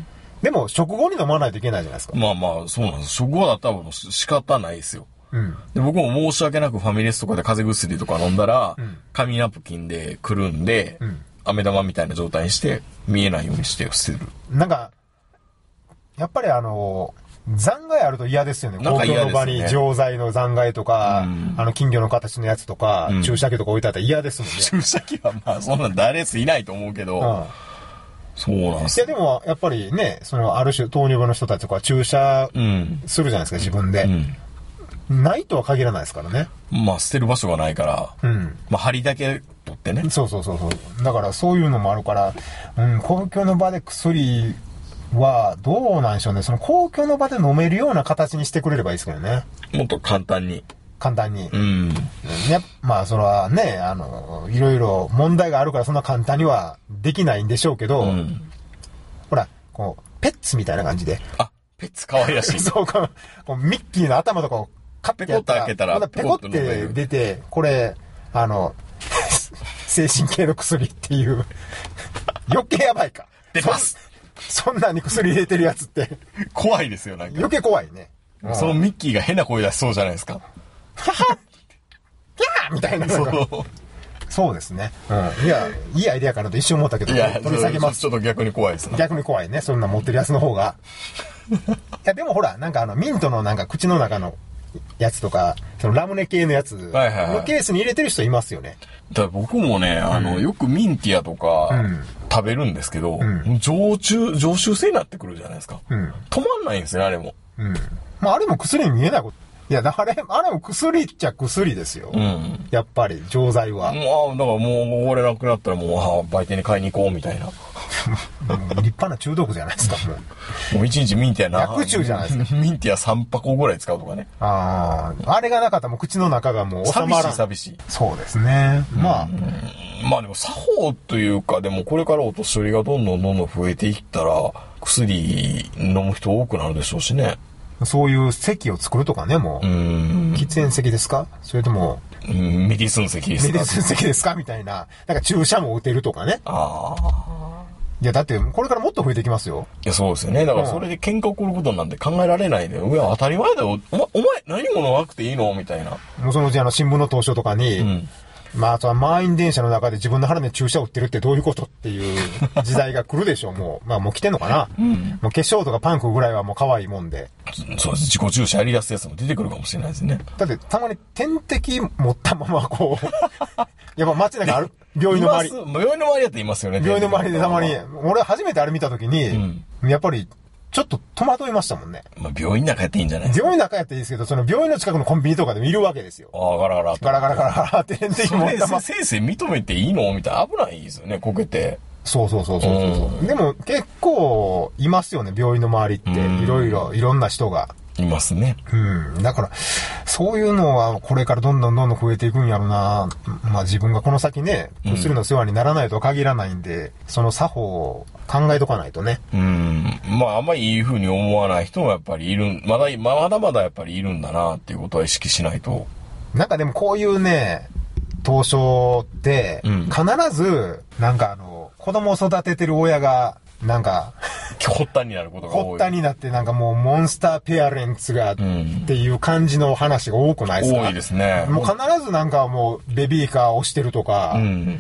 でも食後に飲まないといけないじゃないですか。 まあまあ、そうなんです。食後だったらもう仕方ないですよ。 うん、 で僕も申し訳なくファミレスとかで風邪薬とか飲んだら、うん、紙ナプキンでくるんで、うん、飴玉みたいな状態にして見えないようにして捨てる。 なんか、やっぱりあの、残骸あると嫌ですよね。公共の場に錠剤の残骸とか、うん、あの金魚の形のやつとか、うん、注射器とか置いてあったら嫌ですもんね。 注射器はまあそんな誰すいないと思うけど、うん、そうなんですよ。いやでもやっぱりね、そのある種糖尿病の人たちとか注射するじゃないですか、自分で。うん、ないとは限らないですからね。 まあ捨てる場所がないから、うん、まあ針だけ取ってね。 そうそうそうそう。だからそういうのもあるから、うん、公共の場で薬はどうなんでしょうね。その公共の場で飲めるような形にしてくれればいいですけどね。 もっと簡単に。 簡単に。 うん。 ね、まあそれはね、あの、いろいろ問題があるからそんな簡単にはできないんでしょうけど、うん、ほら、こう、ペッツみたいな感じで。 あ、ペッツ可愛らしい。 そうか、こうミッキーの頭とかをカッてやったら、 ペコッと開けたら、 ペコって出て、これ、あの、精神系の薬っていう、余計やばいか。 出ます。 そんなに薬入れてるやつって。 怖いですよ、なんか。 余計怖いね。 そのミッキーが変な声出しそうじゃないですか。 ははキャーみたいな。そう。そうですね。うん。いや、いいアイデアかなと一瞬思ったけど、 いや、取り下げます。ちょっと逆に怖いですね。 逆に怖いね。そんな持ってるやつの方が。いや、でもほら、なんかあの、ミントのなんか口の中のやつとか、そのラムネ系のやつのケースに入れてる人いますよね。 だ僕もね、あの、うん、よくミンティアとか、うん食べるんですけど、うん、常駐、常習性になってくるじゃないですか。うん、止まんないんですよ、あれも。 うん。まあ、あれも薬に見えないこと。いや、あれ、あれも薬っちゃ薬ですよ。うん。やっぱり、錠剤は。 まあ、だからもう、もう俺なくなったらもう、ああ、売店に買いに行こう、みたいな。 もう立派な中毒じゃないですか、もう。 もう一日ミンティアな。 薬中じゃないですか。 ミンティアさん箱ぐらい使うとかね。 ああ、あれがなかったらもう口の中がもう収まらん。 寂しい寂しい。 そうですね。まあ。 まあでも作法というか、でもこれからお年寄りがどんどんどんどん増えていったら、薬飲む人多くなるでしょうしね。 そういう席を作るとかね、もう。うん。喫煙席ですか？それとも、 うん、メディスン席ですか？ メディスン席ですかみたいな。なんか注射も打てるとかね。ああ。いや、だって、これからもっと増えてきますよ。 いや、そうですよね。だからそれで喧嘩起こることなんて考えられないで、いや、当たり前だよ。お前、お前何も飲まなくていいのみたいな。 もうそのうちあの、新聞の投書とかに、うん、まあ、その満員電車の中で自分の腹で注射を打ってるってどういうことっていう時代が来るでしょう、もう。まあ、もう来てんのかな。うん、もう化粧とかパンクぐらいはもう可愛いもんで。 そうです。自己注射やり出すやつも出てくるかもしれないですね。 だって、たまに点滴持ったままこう、やっぱ街中ある病院の周り。 病院の周りだっていますよね。 病院の周りでたまに、俺初めてあれ見たときに、うん、やっぱり、ちょっと戸惑いましたもんね。 まあ、病院の中やっていいんじゃないですか。 病院の中やっていいですけど、その病院の近くのコンビニとかでもいるわけですよ。 ああ、ガラガラ。 ガラガラガラガラって点滴持ったまま。 先生認めていいのみたいな。危ないですよね、こけて。 そうそうそうそうそう。でも結構いますよね、病院の周りって。いろいろ、いろんな人が。 いますね。 うん。だから、そういうのはこれからどんどんどんどん増えていくんやろな。まあ自分がこの先ね、薬の世話にならないとは限らないんで、うん、その作法を考えとかないとね。 うん。まああんまりいい風に思わない人もやっぱりいる、まだ、まだまだやっぱりいるんだなっていうことは意識しないと。 なんかでもこういうね、投書って、必ず、なんかあの、子供を育ててる親が、なんか、 発端になることが多い。 発端になってなんかもうモンスターペアレンツがっていう感じの話が多くないですか？ 多いですね。 もう必ずなんかもうベビーカー押してるとか、うん、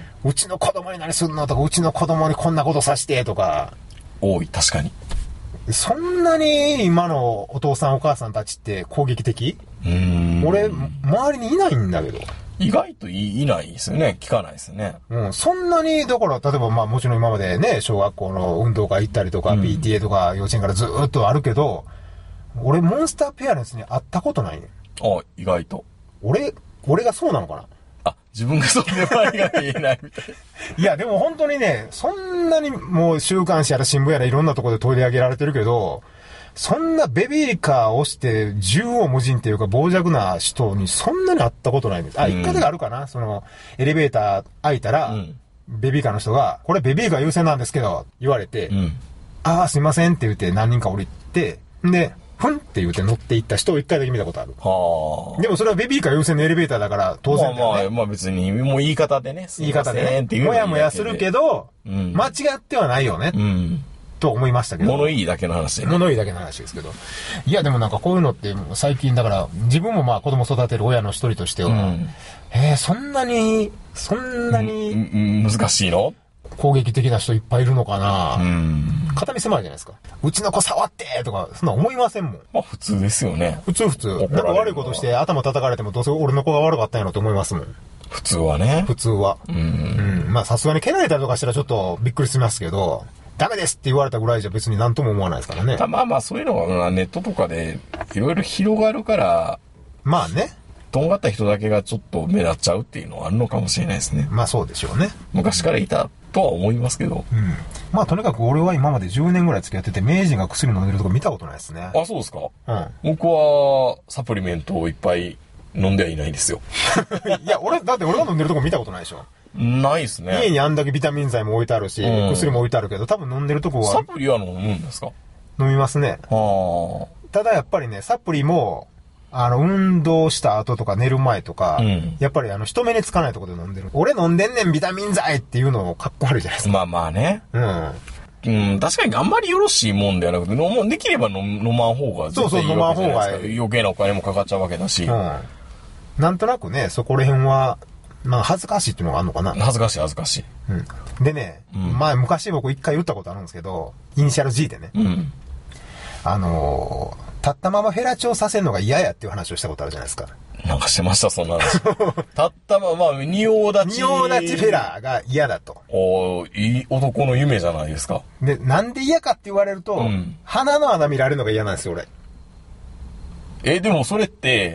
うちの子供に何すんのとか、うちの子供にこんなことさしてとか。 多い、確かに。 そんなに今のお父さんお母さんたちって攻撃的？うーん。俺、周りにいないんだけど。 意外と い, いないですよね。聞かないですよね。 うん。そんなに、だから、例えばまあもちろん今までね、小学校の運動会行ったりとか、うん、ピーティーエー とか幼稚園からずーっとあるけど、俺モンスターペアレンツに会ったことないね。 あ、意外と。 俺、俺がそうなのかな？ あ、自分がそうで周りが言えないみたいな。 いや、でも本当にね、そんなにもう週刊誌やら新聞やらいろんなところで取り上げられてるけど、そんなベビーカーを押して縦横無尽っていうか傍若な人にそんなに会ったことないんです。あ、一回があるかな、その、エレベーター開いたら、うん、ベビーカーの人が、これベビーカー優先なんですけど、言われて、うん、ああ、すいませんって言って何人か降りて、で、ふんって言って乗っていった人を一回だけ見たことある。はあ。でもそれはベビーカー優先のエレベーターだから当然だよね。 まあまあ、まあ別に、もう言い方でね。 言い方でね。っていうもやもやするけど、うん、間違ってはないよね。うんと思いましたけど。 物いいだけの話でね。 物いいだけの話ですけど。いやでもなんかこういうのって最近だから自分もまあ子供育てる親の一人としては、うん、えー、そんなに、そんなに、 うん、難しいの？ 攻撃的な人いっぱいいるのかな。うん。肩身狭いじゃないですか。うちの子触ってとか、そんな思いませんもん。 まあ普通ですよね。 普通普通。なんか悪いことして頭叩かれてもどうせ俺の子が悪かったんやろと思いますもん。 普通はね。 普通は。うん。うん。まあさすがに蹴られたりとかしたらちょっとびっくりしますけど、ダメですって言われたぐらいじゃ別に何とも思わないですからね。 まあまあそういうのがネットとかでいろいろ広がるから。 まあね。 とんがった人だけがちょっと目立っちゃうっていうのはあるのかもしれないですね。 まあそうでしょうね。 昔からいたとは思いますけど。 うん。まあとにかく俺は今までじゅうねんぐらい付き合ってて、名人が薬飲んでるとこ見たことないですね。 あ、そうですか？うん。僕はサプリメントをいっぱい飲んではいないんですよ。 いや、俺、だって俺が飲んでるとこ見たことないでしょ。 ないですね。 家にあんだけビタミン剤も置いてあるし、うん、薬も置いてあるけど、多分飲んでるとこは。 サプリは飲むんですか？ 飲みますね。はあ。ただやっぱりね、サプリも、あの、運動した後とか寝る前とか、うん、やっぱりあの、人目につかないところで飲んでる。俺飲んでんねんビタミン剤っていうのをかっこ悪いじゃないですか。 まあまあね。うん。うん、確かにあんまりよろしいもんではなくて、飲できれば飲飲まん方が絶対いいわけじゃないですか。そうそう、飲まん方が余計なお金もかかっちゃうわけだし。うん。なんとなくね、そこら辺は、まあ恥ずかしいっていうのがあるのかな。 恥ずかしい恥ずかしい。 うん。でね、うん、前昔僕一回言ったことあるんですけど、イニシャル G でね。うん。あのー、立ったままフェラチオさせるのが嫌やっていう話をしたことあるじゃないですか。 なんかしてました、そんな話。立ったまま、仁王立ち。 仁王立ちフェラーが嫌だと。 おー、いい男の夢じゃないですか。 で、なんで嫌かって言われると、うん、鼻の穴見られるのが嫌なんですよ、俺。 え、でもそれって、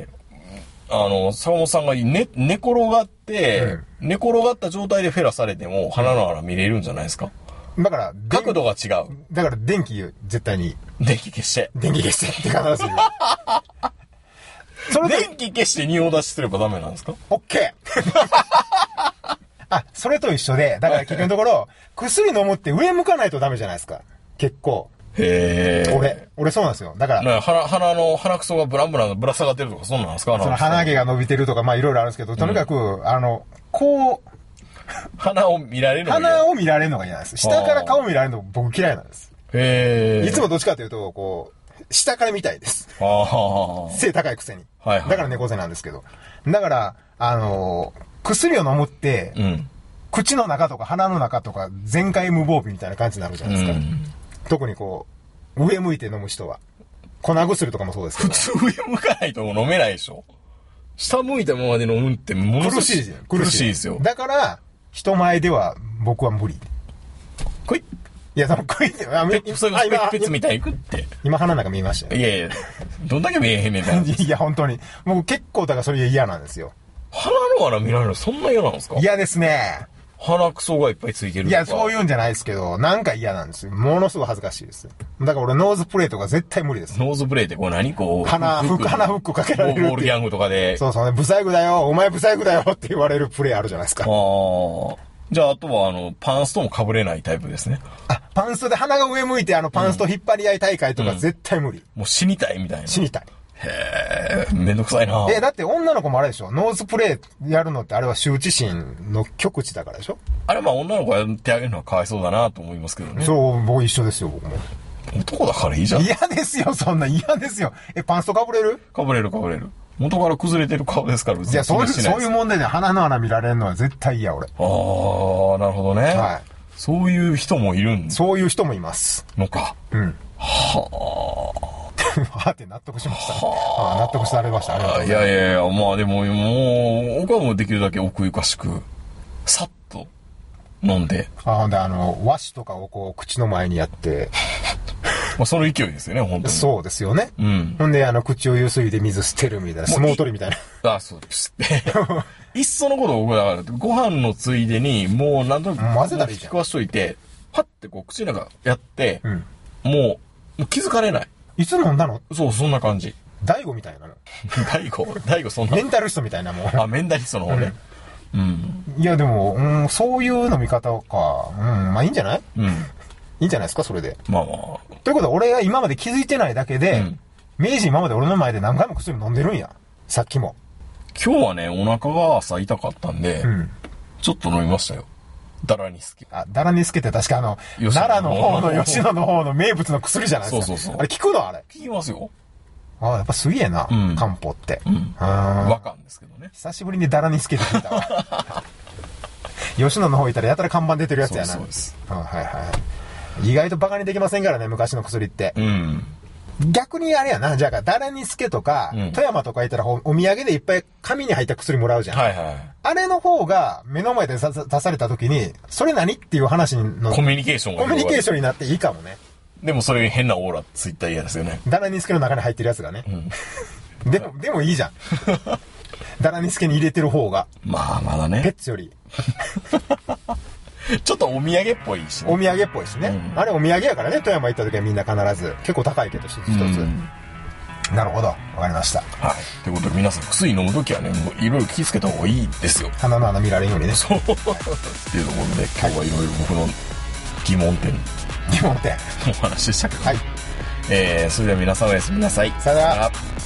あの、坂本さんが寝、寝転がって、うん、寝転がった状態でフェラされても鼻の穴見れるんじゃないですか？ だから、 角度が違う。 だから電気絶対に。 電気消して。 電気消してって必ず言う。 それで電気消して仁王出しすればダメなんですか？ オッケーあ、それと一緒で、だから結局のところ、薬飲むって上向かないとダメじゃないですか。結構。 へー。 俺、俺そうなんですよ。だから。 鼻、鼻の、鼻くそがブランブランぶら下がってるとか、そんなんですか？ その鼻毛が伸びてるとか、まあいろいろあるんですけど、とにかく、うん、あの、こう、 鼻を見られるのが嫌。 鼻を見られるのが嫌なんです。下から顔見られるの僕嫌いなんです。 へー。 いつもどっちかというと、こう、下から見たいです。背高いくせに。はいはい。だから猫背なんですけど。だから、あのー、薬を飲むって、うん、口の中とか鼻の中とか全開無防備みたいな感じになるじゃないですか。うん、特にこう、上向いて飲む人は。粉薬とかもそうですけど。 普通上向かないと飲めないでしょ。下向いたままで飲むってものすごい苦しいですよ。 苦しいですよ。 だから、人前では僕は無理。 こいいや、でもこいって、あ、 ペッそれペペツみたいに行くって。 今鼻の中見えましたよ。 いやいや、どんだけ見えへんねんだ。 いや、本当に。僕結構だからそれ嫌なんですよ。 鼻の穴見られるのそんな嫌なんですか？ 嫌ですね。 鼻くそがいっぱいついてるとか。 いや、そういうんじゃないですけど、なんか嫌なんですよ。ものすごい恥ずかしいです。だから俺ノーズプレーとか絶対無理です。 ノーズプレーってこう何こう。 鼻フック、鼻フックかけられるって。 ボールギャングとかで。 そうそうね、ブサイクだよ、お前ブサイクだよって言われるプレーあるじゃないですか。ああ。じゃあ、あとは、あの、パンストも被れないタイプですね。 あ、パンストで鼻が上向いて、あの、パンスト引っ張り合い大会とか絶対無理。うんうん、もう死にたいみたいな。 死にたい。 へえ、めんどくさいな。 え、だって女の子もあれでしょ？ノーズプレイやるのってあれは羞恥心の極致だからでしょ？ あれまあ女の子やってあげるのはかわいそうだなと思いますけどね。 そう、僕一緒ですよ、僕も。 男だからいいじゃん。 嫌ですよ、そんな嫌ですよ。え、パンスト被れる？ 被れる被れる。元から崩れてる顔ですから別に。 いや、そういう、そういう問題で鼻の穴見られるのは絶対嫌、俺。 ああ、なるほどね。はい。そういう人もいるんそういう人もいます。 のか。うん。はあ。 はって納得しました、ね。はあ、納得されました。ありがとうございます。いやいやいや、まあでも、もう、僕はもうできるだけ奥ゆかしく、さっと飲んで。 ああ、で、あの、和紙とかをこう、口の前にやって、 まあその勢いですよね、本当に。 そうですよね。うん。ほんで、あの、口をゆすいで水捨てるみたいな、相撲取りみたいな。 あ、そうです。いっそのこと僕だから、ご飯のついでに、もうなんとなく、 混ぜたらいいじゃん。 引き壊しといて、パッてこう、口の中やって、うん、もう、もう気づかれない。 いつ飲んだの？ そう、そんな感じ。 大悟みたいなの。 大悟大悟そんな。 メンタリストみたいなもん。 あ、メンタリストの方ね。うん。うん、 いや、でも、うん、そういう飲み方か。うん、まあいいんじゃない？うん。いいんじゃないですか、それで。 まあまあ。 ということは、俺が今まで気づいてないだけで、うん、明治今まで俺の前で何回も薬飲んでるんや。さっきも。 今日はね、お腹が朝痛かったんで、うん、ちょっと飲みましたよ。ダラニスケ。 あ、ダラニスケって確かあの、奈良の方の吉野の方の名物の薬じゃないですか。そうそうそう。あれ効くのあれ。 効きますよ。 ああ、やっぱすげえな、うん、漢方って。うん。 和漢ですけどね。 久しぶりにダラニスケって聞いたわ。吉野の方いたらやたら看板出てるやつやな。そうです。あ、はいはい。意外とバカにできませんからね、昔の薬って。うん。逆にあれやな、じゃあ、ダラニスケとか、うん、富山とか行ったらお土産でいっぱい紙に入った薬もらうじゃん。はいはい。あれの方が目の前で出された時に、それ何っていう話の。 コミュニケーションが。コミュニケーションになっていいかもね。 でもそれ変なオーラついたら嫌ですよね。 ダラニスケの中に入ってるやつがね。うん、でも、でもいいじゃん。ダラニスケに入れてる方が。 まあ、まだね。 ペッツより。 ちょっとお土産っぽいしね。お土産っぽいしね。うん、あれお土産やからね、富山行った時はみんな必ず。結構高いけど、一つ一つ。うん、なるほど。わかりました。 はい。ということで皆さん薬飲むときはね、もういろいろ気をつけた方がいいですよ。 鼻の穴見られんようにね。 そう。っていうところで、今日はいろいろ僕の疑問点。 疑問点。 お話ししたけど。 はい。 えー、それでは皆さんおやすみなさい。 さよなら。